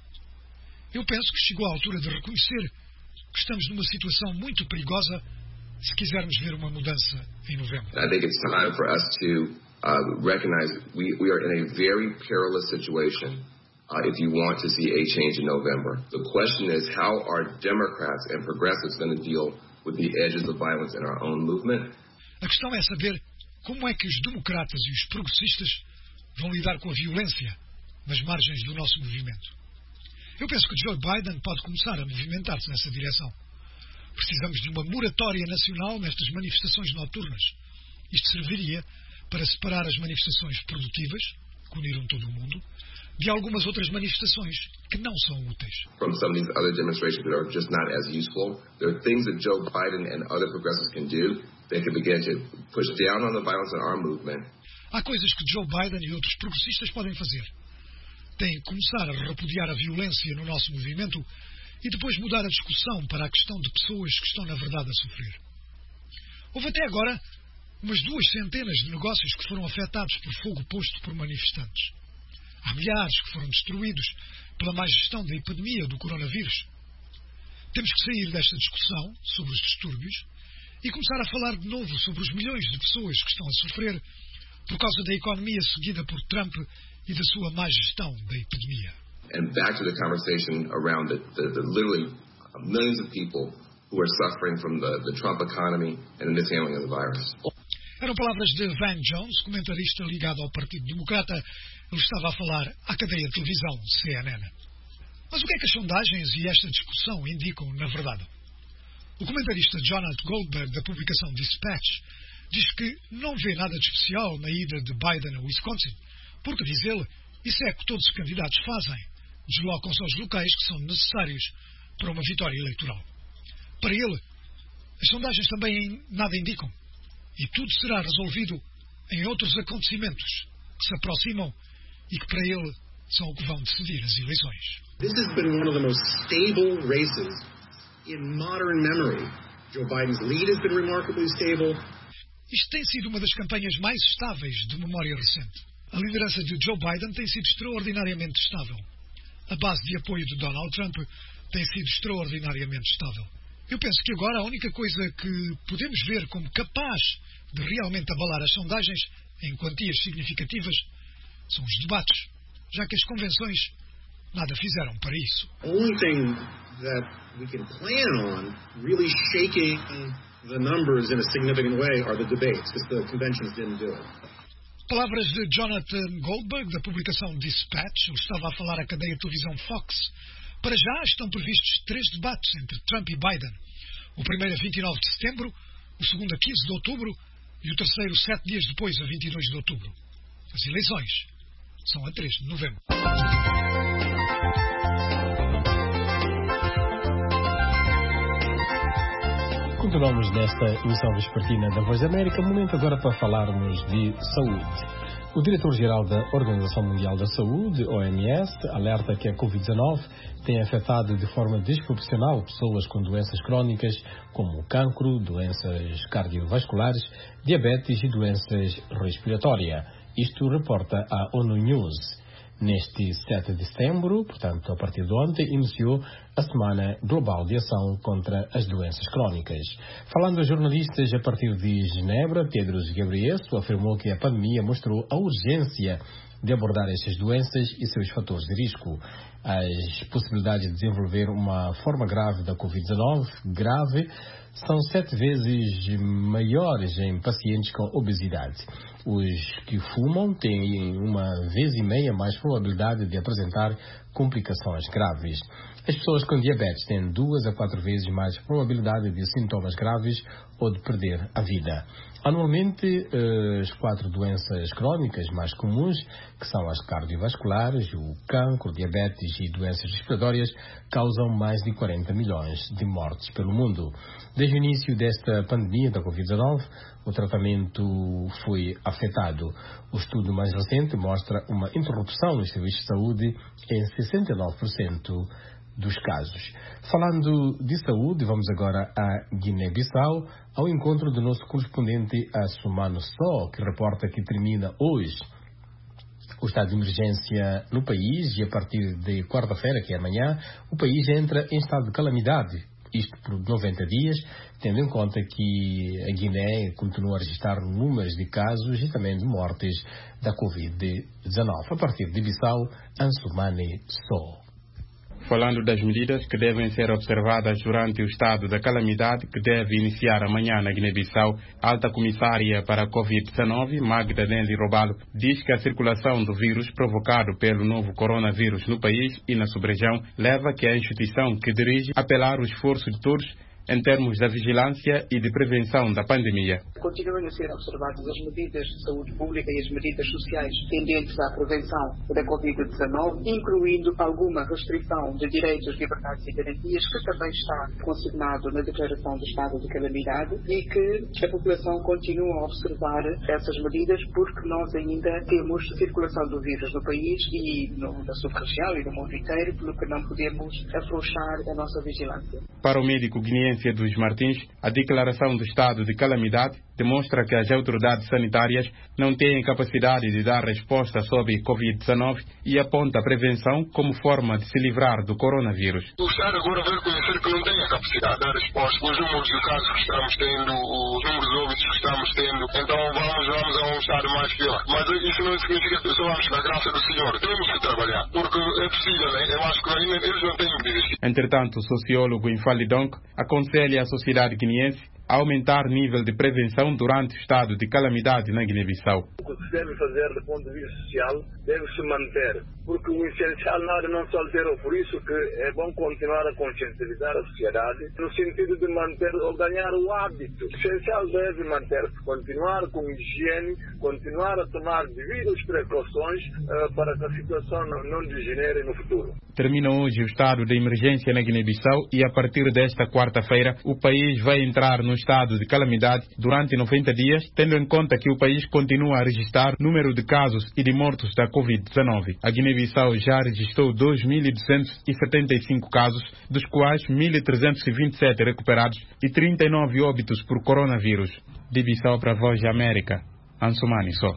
Eu penso que chegou a altura de reconhecer que estamos numa situação muito perigosa se quisermos ver uma mudança em novembro. I think it's time for us to uh, recognize we, we are in a very perilous situation uh, if you want to see a change in November. The question is, how are Democrats and progressives going to deal with the edges of violence in our own movement? A questão é saber como é que os democratas e os progressistas vão lidar com a violência nas margens do nosso movimento. Eu penso que Joe Biden pode começar a movimentar-se nessa direção. Precisamos de uma moratória nacional nestas manifestações noturnas. Isto serviria para separar as manifestações produtivas, que uniram todo o mundo, de algumas outras manifestações que não são úteis. From some of these other demonstrations that are just not as useful, there are things that Joe Biden and other progressives can do. They can begin to push down on the violence in our movement. Há coisas que Joe Biden e outros progressistas podem fazer. Têm que começar a repudiar a violência no nosso movimento e depois mudar a discussão para a questão de pessoas que estão, na verdade, a sofrer. Houve até agora umas duas centenas de negócios que foram afetados por fogo posto por manifestantes. Há milhares que foram destruídos pela má gestão da epidemia do coronavírus. Temos que sair desta discussão sobre os distúrbios e começar a falar de novo sobre os milhões de pessoas que estão a sofrer por causa da economia seguida por Trump e da sua má gestão da epidemia. And back to the conversation around the, the, the literally millions of people who are suffering from the, the Trump economy and the mishandling of the virus. Eram palavras de Van Jones, comentarista ligado ao Partido Democrata. Ele estava a falar à cadeia de televisão C N N. Mas o que é que as sondagens e esta discussão indicam, na verdade? O comentarista Jonathan Goldberg, da publicação Dispatch, diz que não vê nada de especial na ida de Biden a Wisconsin, porque, diz ele, isso é o que todos os candidatos fazem. Deslocam-se aos locais que são necessários para uma vitória eleitoral. Para ele, as sondagens também nada indicam. E tudo será resolvido em outros acontecimentos que se aproximam e que para ele são o que vão decidir as eleições. This has been one of the most stable races in modern memory. Joe Biden's lead has been remarkably stable. Isto tem sido uma das campanhas mais estáveis de memória recente. A liderança de Joe Biden tem sido extraordinariamente estável. A base de apoio de Donald Trump tem sido extraordinariamente estável. Eu penso que agora a única coisa que podemos ver como capaz de realmente abalar as sondagens em quantias significativas são os debates, já que as convenções nada fizeram para isso. The only thing that we can plan on really shaking the numbers in a significant way are the debates, because the conventions didn't do it. Palavras de Jonathan Goldberg, da publicação Dispatch. Ele estava a falar à cadeia de televisão Fox. Para já estão previstos três debates entre Trump e Biden. O primeiro a vinte e nove de setembro, o segundo a quinze de outubro e o terceiro sete dias depois, a vinte e dois de outubro. As eleições são a três de novembro. Continuamos nesta emissão vespertina da Voz da América. Momento agora para falarmos de saúde. O diretor-geral da Organização Mundial da Saúde, O M S, alerta que a covid dezenove tem afetado de forma desproporcional pessoas com doenças crónicas como o cancro, doenças cardiovasculares, diabetes e doenças respiratórias. Isto reporta a ONU News. Neste sete de setembro, portanto, a partir de ontem, iniciou a Semana Global de Ação contra as Doenças Crónicas. Falando a jornalistas a partir de Genebra, Tedros Ghebreyesus afirmou que a pandemia mostrou a urgência de abordar estas doenças e seus fatores de risco. As possibilidades de desenvolver uma forma grave da covid dezenove, grave, são sete vezes maiores em pacientes com obesidade. Os que fumam têm uma vez e meia mais probabilidade de apresentar complicações graves. As pessoas com diabetes têm duas a quatro vezes mais probabilidade de sintomas graves ou de perder a vida. Anualmente, as quatro doenças crónicas mais comuns, que são as cardiovasculares, o cancro, diabetes e doenças respiratórias, causam mais de quarenta milhões de mortes pelo mundo. Desde o início desta pandemia da covid dezenove, o tratamento foi afetado. O estudo mais recente mostra uma interrupção nos serviços de saúde em sessenta e nove por cento dos casos. Falando de saúde, vamos agora a Guiné-Bissau, ao encontro do nosso correspondente Assumano Só, que reporta que termina hoje o estado de emergência no país e a partir de quarta-feira, que é amanhã, o país entra em estado de calamidade. Isto por noventa dias, tendo em conta que a Guiné continua a registrar números de casos e também de mortes da covid dezenove. A partir de Bissau, Ansumane Só. Falando das medidas que devem ser observadas durante o estado da calamidade que deve iniciar amanhã na Guiné-Bissau, a alta comissária para a covid dezenove, Magda Denzi Robalo, diz que a circulação do vírus provocado pelo novo coronavírus no país e na sub-região leva que a instituição que dirige apelar o esforço de todos em termos da vigilância e de prevenção da pandemia. Continuam a ser observadas as medidas de saúde pública e as medidas sociais tendentes à prevenção da covid dezenove, incluindo alguma restrição de direitos, liberdades e garantias, que também está consignado na declaração do estado de calamidade, e que a população continua a observar essas medidas porque nós ainda temos circulação do vírus no país e no, na sub-região e no mundo inteiro, pelo que não podemos afrouxar a nossa vigilância. Para o médico guineense dos Martins, a declaração do estado de calamidade demonstra que as autoridades sanitárias não têm capacidade de dar resposta sobre covid dezenove e aponta a prevenção como forma de se livrar do coronavírus. O Estado agora vai reconhecer que não tem a capacidade de dar resposta os números de casos que estamos tendo, os números de óbitos que estamos tendo, então vamos, vamos a um estado mais pior. Mas isso não significa que pessoas, na graça do Senhor, temos que trabalhar, porque é possível, né? Eu acho que ainda eles não têm que desistir. Entretanto, o sociólogo Infali Donk aconselha a sociedade guineense a aumentar o nível de prevenção durante o estado de calamidade na Guiné-Bissau. O que se deve fazer do ponto de vista social deve se manter, porque o essencial nada não se alterou. Por isso que é bom continuar a conscientizar a sociedade no sentido de manter ou ganhar o hábito. O essencial deve manter-se, continuar com higiene, continuar a tomar devidas precauções uh, para que a situação não, não degenere no futuro. Termina hoje o estado de emergência na Guiné-Bissau e a partir desta quarta-feira o país vai entrar no estado de calamidade durante noventa dias, tendo em conta que o país continua a registrar número de casos e de mortos da covid dezenove. A Guiné-Bissau já registrou dois mil duzentos e setenta e cinco casos, dos quais mil trezentos e vinte e sete recuperados e trinta e nove óbitos por coronavírus. De Bissau para a Voz da América, Ansumani Só.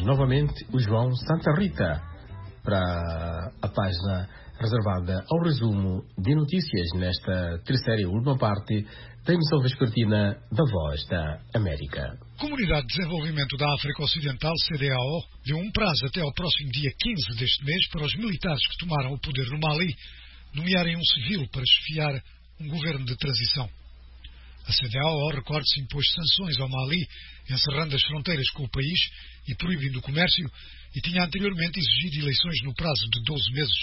novamente o João Santa Rita para a página reservada ao resumo de notícias nesta terceira e última parte da emissão vespertina da Voz da América. Comunidade de Desenvolvimento da África Ocidental, C D A O, deu um prazo até ao próximo dia quinze deste mês para os militares que tomaram o poder no Mali nomearem um civil para chefiar um governo de transição. A C D A O, recorde-se, impôs sanções ao Mali, encerrando as fronteiras com o país e proibindo o comércio, e tinha anteriormente exigido eleições no prazo de doze meses.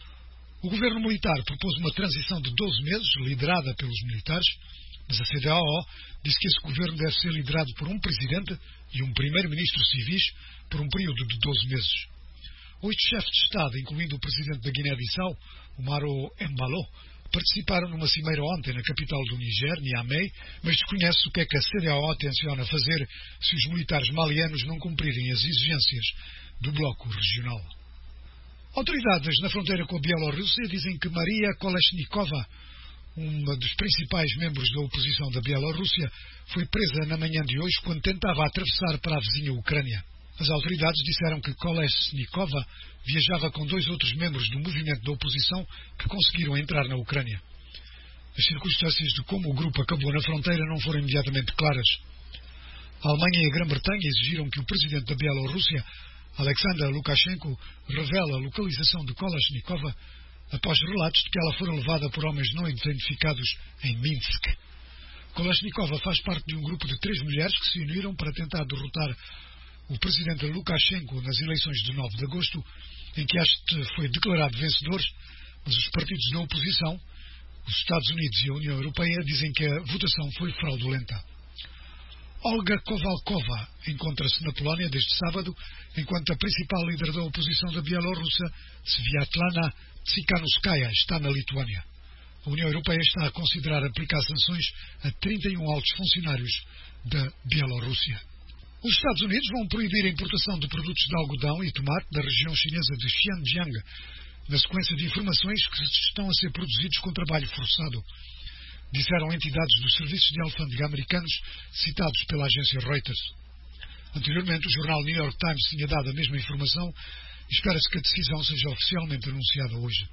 O governo militar propôs uma transição de doze meses, liderada pelos militares, mas a C D A O disse que esse governo deve ser liderado por um presidente e um primeiro-ministro civis por um período de doze meses. Oito chefes de Estado, incluindo o presidente da Guiné-Bissau, Umaro Embalo, participaram numa cimeira ontem na capital do Niger, Niamey, mas desconhece o que é que a C D A O tenciona fazer se os militares malianos não cumprirem as exigências do bloco regional. Autoridades na fronteira com a Bielorrússia dizem que Maria Kolesnikova, uma dos principais membros da oposição da Bielorrússia, foi presa na manhã de hoje quando tentava atravessar para a vizinha Ucrânia. As autoridades disseram que Kolesnikova viajava com dois outros membros do movimento da oposição que conseguiram entrar na Ucrânia. As circunstâncias de como o grupo acabou na fronteira não foram imediatamente claras. A Alemanha e a Grã-Bretanha exigiram que o presidente da Bielorrússia, Alexander Lukashenko, revele a localização de Kolesnikova após relatos de que ela fora levada por homens não identificados em Minsk. Kolesnikova faz parte de um grupo de três mulheres que se uniram para tentar derrotar o presidente Lukashenko nas eleições de nove de agosto, em que este foi declarado vencedor, mas os partidos da oposição, os Estados Unidos e a União Europeia, dizem que a votação foi fraudulenta. Olga Kowalkova encontra-se na Polónia desde sábado, enquanto a principal líder da oposição da Bielorrússia, Sviatlana Tsikhanouskaya, está na Lituânia. A União Europeia está a considerar aplicar sanções a trinta e um altos funcionários da Bielorrússia. Os Estados Unidos vão proibir a importação de produtos de algodão e tomate da região chinesa de Xinjiang, na sequência de informações que estão a ser produzidos com trabalho forçado, disseram entidades dos serviços de alfândega americanos citados pela agência Reuters. Anteriormente, o jornal New York Times tinha dado a mesma informação e espera-se que a decisão seja oficialmente anunciada hoje.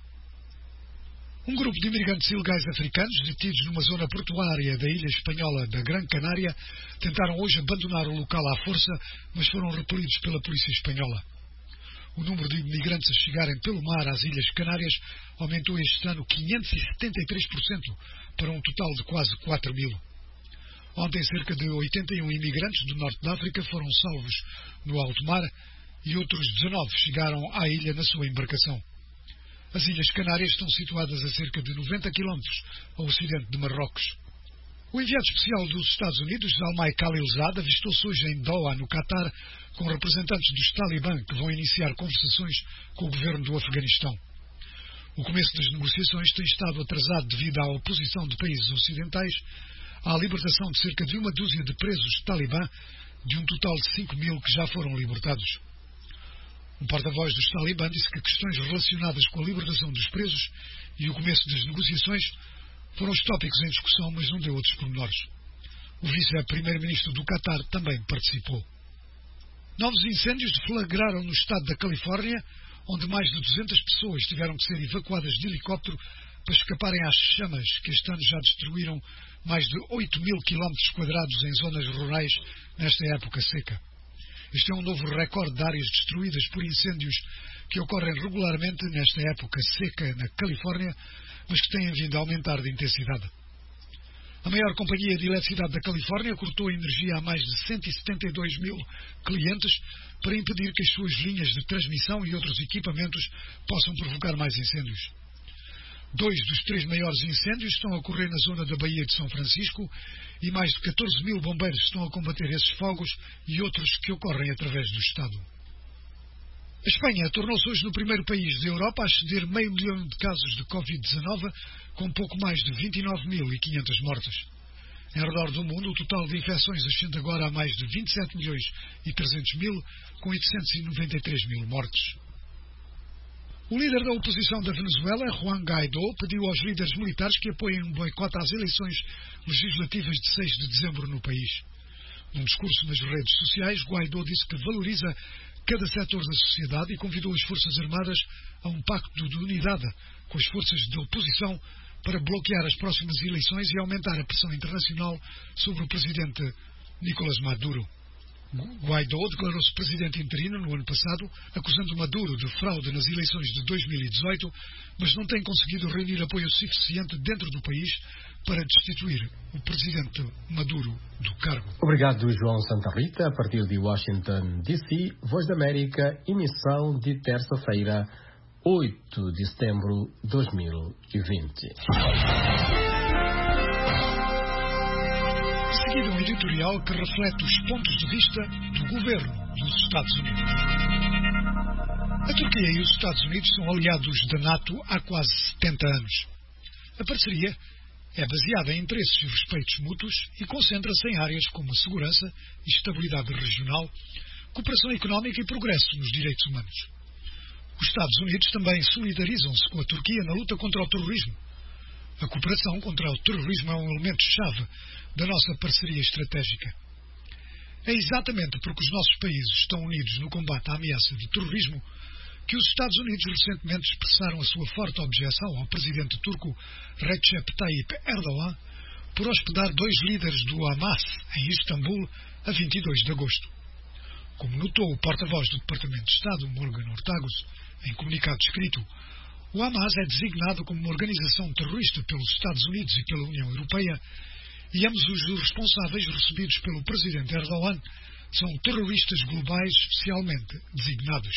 Um grupo de imigrantes ilegais africanos detidos numa zona portuária da ilha espanhola da Gran Canária tentaram hoje abandonar o local à força, mas foram repelidos pela polícia espanhola. O número de imigrantes a chegarem pelo mar às Ilhas Canárias aumentou este ano quinhentos e setenta e três por cento para um total de quase quatro mil. Ontem, cerca de oitenta e um imigrantes do norte da África foram salvos no alto mar e outros dezanove chegaram à ilha na sua embarcação. As Ilhas Canárias estão situadas a cerca de noventa quilómetros ao ocidente de Marrocos. O enviado especial dos Estados Unidos, Zalmay Khalilzad, avistou-se hoje em Doha, no Catar, com representantes dos Talibã que vão iniciar conversações com o governo do Afeganistão. O começo das negociações tem estado atrasado devido à oposição de países ocidentais à libertação de cerca de uma dúzia de presos Talibã, de um total de cinco mil que já foram libertados. Um porta-voz dos Talibã disse que questões relacionadas com a libertação dos presos e o começo das negociações foram os tópicos em discussão, mas não deu outros pormenores. O vice-primeiro-ministro do Catar também participou. Novos incêndios deflagraram no estado da Califórnia, onde mais de duzentas pessoas tiveram que ser evacuadas de helicóptero para escaparem às chamas que este ano já destruíram mais de oito mil quilómetros quadrados em zonas rurais nesta época seca. Este é um novo recorde de áreas destruídas por incêndios que ocorrem regularmente nesta época seca na Califórnia, mas que têm vindo a aumentar de intensidade. A maior companhia de eletricidade da Califórnia cortou a energia a mais de cento e setenta e dois mil clientes para impedir que as suas linhas de transmissão e outros equipamentos possam provocar mais incêndios. Dois dos três maiores incêndios estão a ocorrer na zona da Baía de São Francisco e mais de catorze mil bombeiros estão a combater esses fogos e outros que ocorrem através do Estado. A Espanha tornou-se hoje no primeiro país da Europa a exceder meio milhão de casos de covid dezanove, com pouco mais de vinte e nove mil e quinhentas mortes. Em redor do mundo, o total de infecções ascende agora a mais de vinte e sete milhões e trezentos mil, com oitocentos e noventa e três mil mortes. O líder da oposição da Venezuela, Juan Guaidó, pediu aos líderes militares que apoiem um boicote às eleições legislativas de seis de dezembro no país. Num discurso nas redes sociais, Guaidó disse que valoriza cada setor da sociedade e convidou as Forças Armadas a um pacto de unidade com as forças de oposição para bloquear as próximas eleições e aumentar a pressão internacional sobre o presidente Nicolás Maduro. Guaidó declarou-se presidente interino no ano passado, acusando Maduro de fraude nas eleições de dois mil e dezoito, mas não tem conseguido reunir apoio suficiente dentro do país para destituir o presidente Maduro do cargo. Obrigado, João Santa Rita. A partir de Washington, D C, Voz da América, emissão de terça-feira, oito de setembro de dois mil e vinte. A seguir um editorial que reflete os pontos de vista do governo dos Estados Unidos. A Turquia e os Estados Unidos são aliados da NATO há quase setenta anos. A parceria é baseada em interesses e respeitos mútuos e concentra-se em áreas como a segurança e estabilidade regional, cooperação económica e progresso nos direitos humanos. Os Estados Unidos também solidarizam-se com a Turquia na luta contra o terrorismo. A cooperação contra o terrorismo é um elemento-chave da nossa parceria estratégica. É exatamente porque os nossos países estão unidos no combate à ameaça do terrorismo que os Estados Unidos recentemente expressaram a sua forte objeção ao presidente turco Recep Tayyip Erdogan por hospedar dois líderes do Hamas em Istambul a vinte e dois de agosto. Como notou o porta-voz do Departamento de Estado, Morgan Ortagus, em comunicado escrito, o Hamas é designado como uma organização terrorista pelos Estados Unidos e pela União Europeia e ambos os responsáveis recebidos pelo presidente Erdogan são terroristas globais especialmente designados.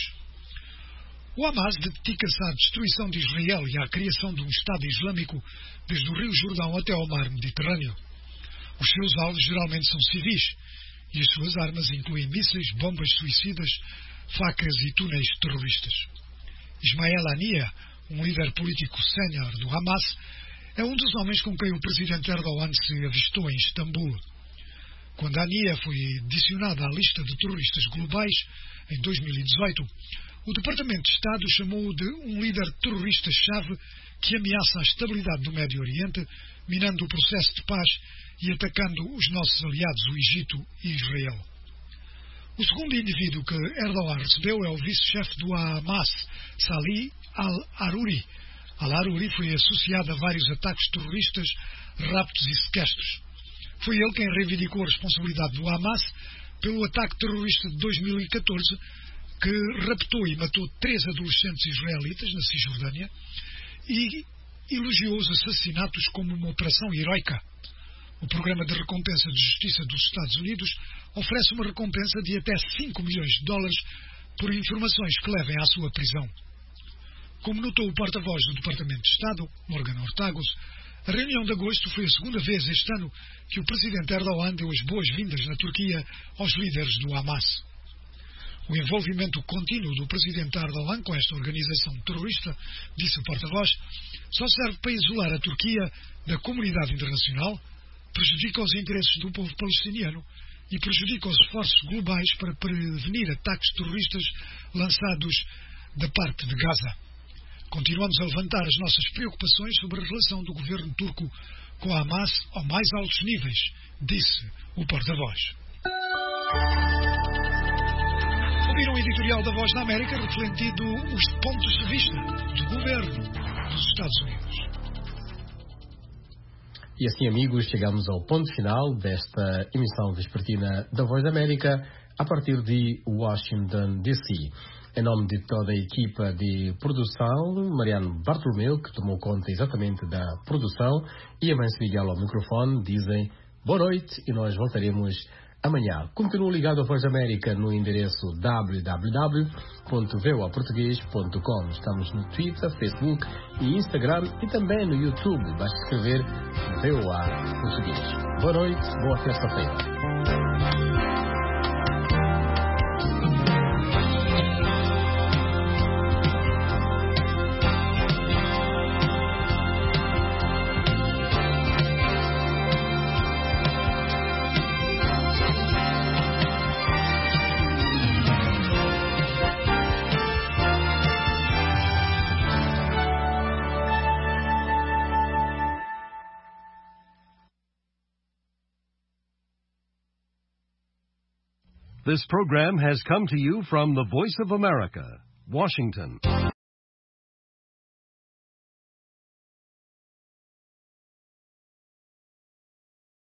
O Hamas dedica-se à destruição de Israel e à criação de um Estado Islâmico desde o Rio Jordão até ao Mar Mediterrâneo. Os seus alvos geralmente são civis e as suas armas incluem mísseis, bombas suicidas, facas e túneis terroristas. Ismael Haniyeh, um líder político sénior do Hamas, é um dos homens com quem o presidente Erdogan se avistou em Istambul. Quando Haniyeh foi adicionada à lista de terroristas globais em dois mil e dezoito, o Departamento de Estado chamou-o de um líder terrorista-chave que ameaça a estabilidade do Médio Oriente, minando o processo de paz e atacando os nossos aliados, o Egito e Israel. O segundo indivíduo que Erdogan recebeu é o vice-chefe do Hamas, Salih al-Aruri. Al-Aruri foi associado a vários ataques terroristas, raptos e sequestros. Foi ele quem reivindicou a responsabilidade do Hamas pelo ataque terrorista de dois mil e catorze, que raptou e matou três adolescentes israelitas na Cisjordânia e elogiou os assassinatos como uma operação heroica. O Programa de Recompensa de Justiça dos Estados Unidos oferece uma recompensa de até cinco milhões de dólares por informações que levem à sua prisão. Como notou o porta-voz do Departamento de Estado, Morgan Ortagus, a reunião de agosto foi a segunda vez este ano que o presidente Erdogan deu as boas-vindas na Turquia aos líderes do Hamas. O envolvimento contínuo do presidente Erdogan com esta organização terrorista, disse o porta-voz, só serve para isolar a Turquia da comunidade internacional, prejudica os interesses do povo palestiniano e prejudica os esforços globais para prevenir ataques terroristas lançados da parte de Gaza. Continuamos a levantar as nossas preocupações sobre a relação do governo turco com a Hamas aos mais altos níveis, disse o porta-voz. Ouviram o editorial da Voz da América refletindo os pontos de vista do governo dos Estados Unidos. E assim, amigos, chegamos ao ponto final desta emissão vespertina da Voz da América a partir de Washington, D C. Em nome de toda a equipa de produção, Mariano Bartolomeu, que tomou conta exatamente da produção, e Amancio Miguel ao microfone, dizem boa noite e nós voltaremos amanhã. Continue ligado à Voz da América no endereço w w w ponto v o a português ponto com. Estamos no Twitter, Facebook e Instagram e também no YouTube. Basta escrever V O A Português. Boa noite, boa terça-feira. This program has come to you from the Voice of America, Washington.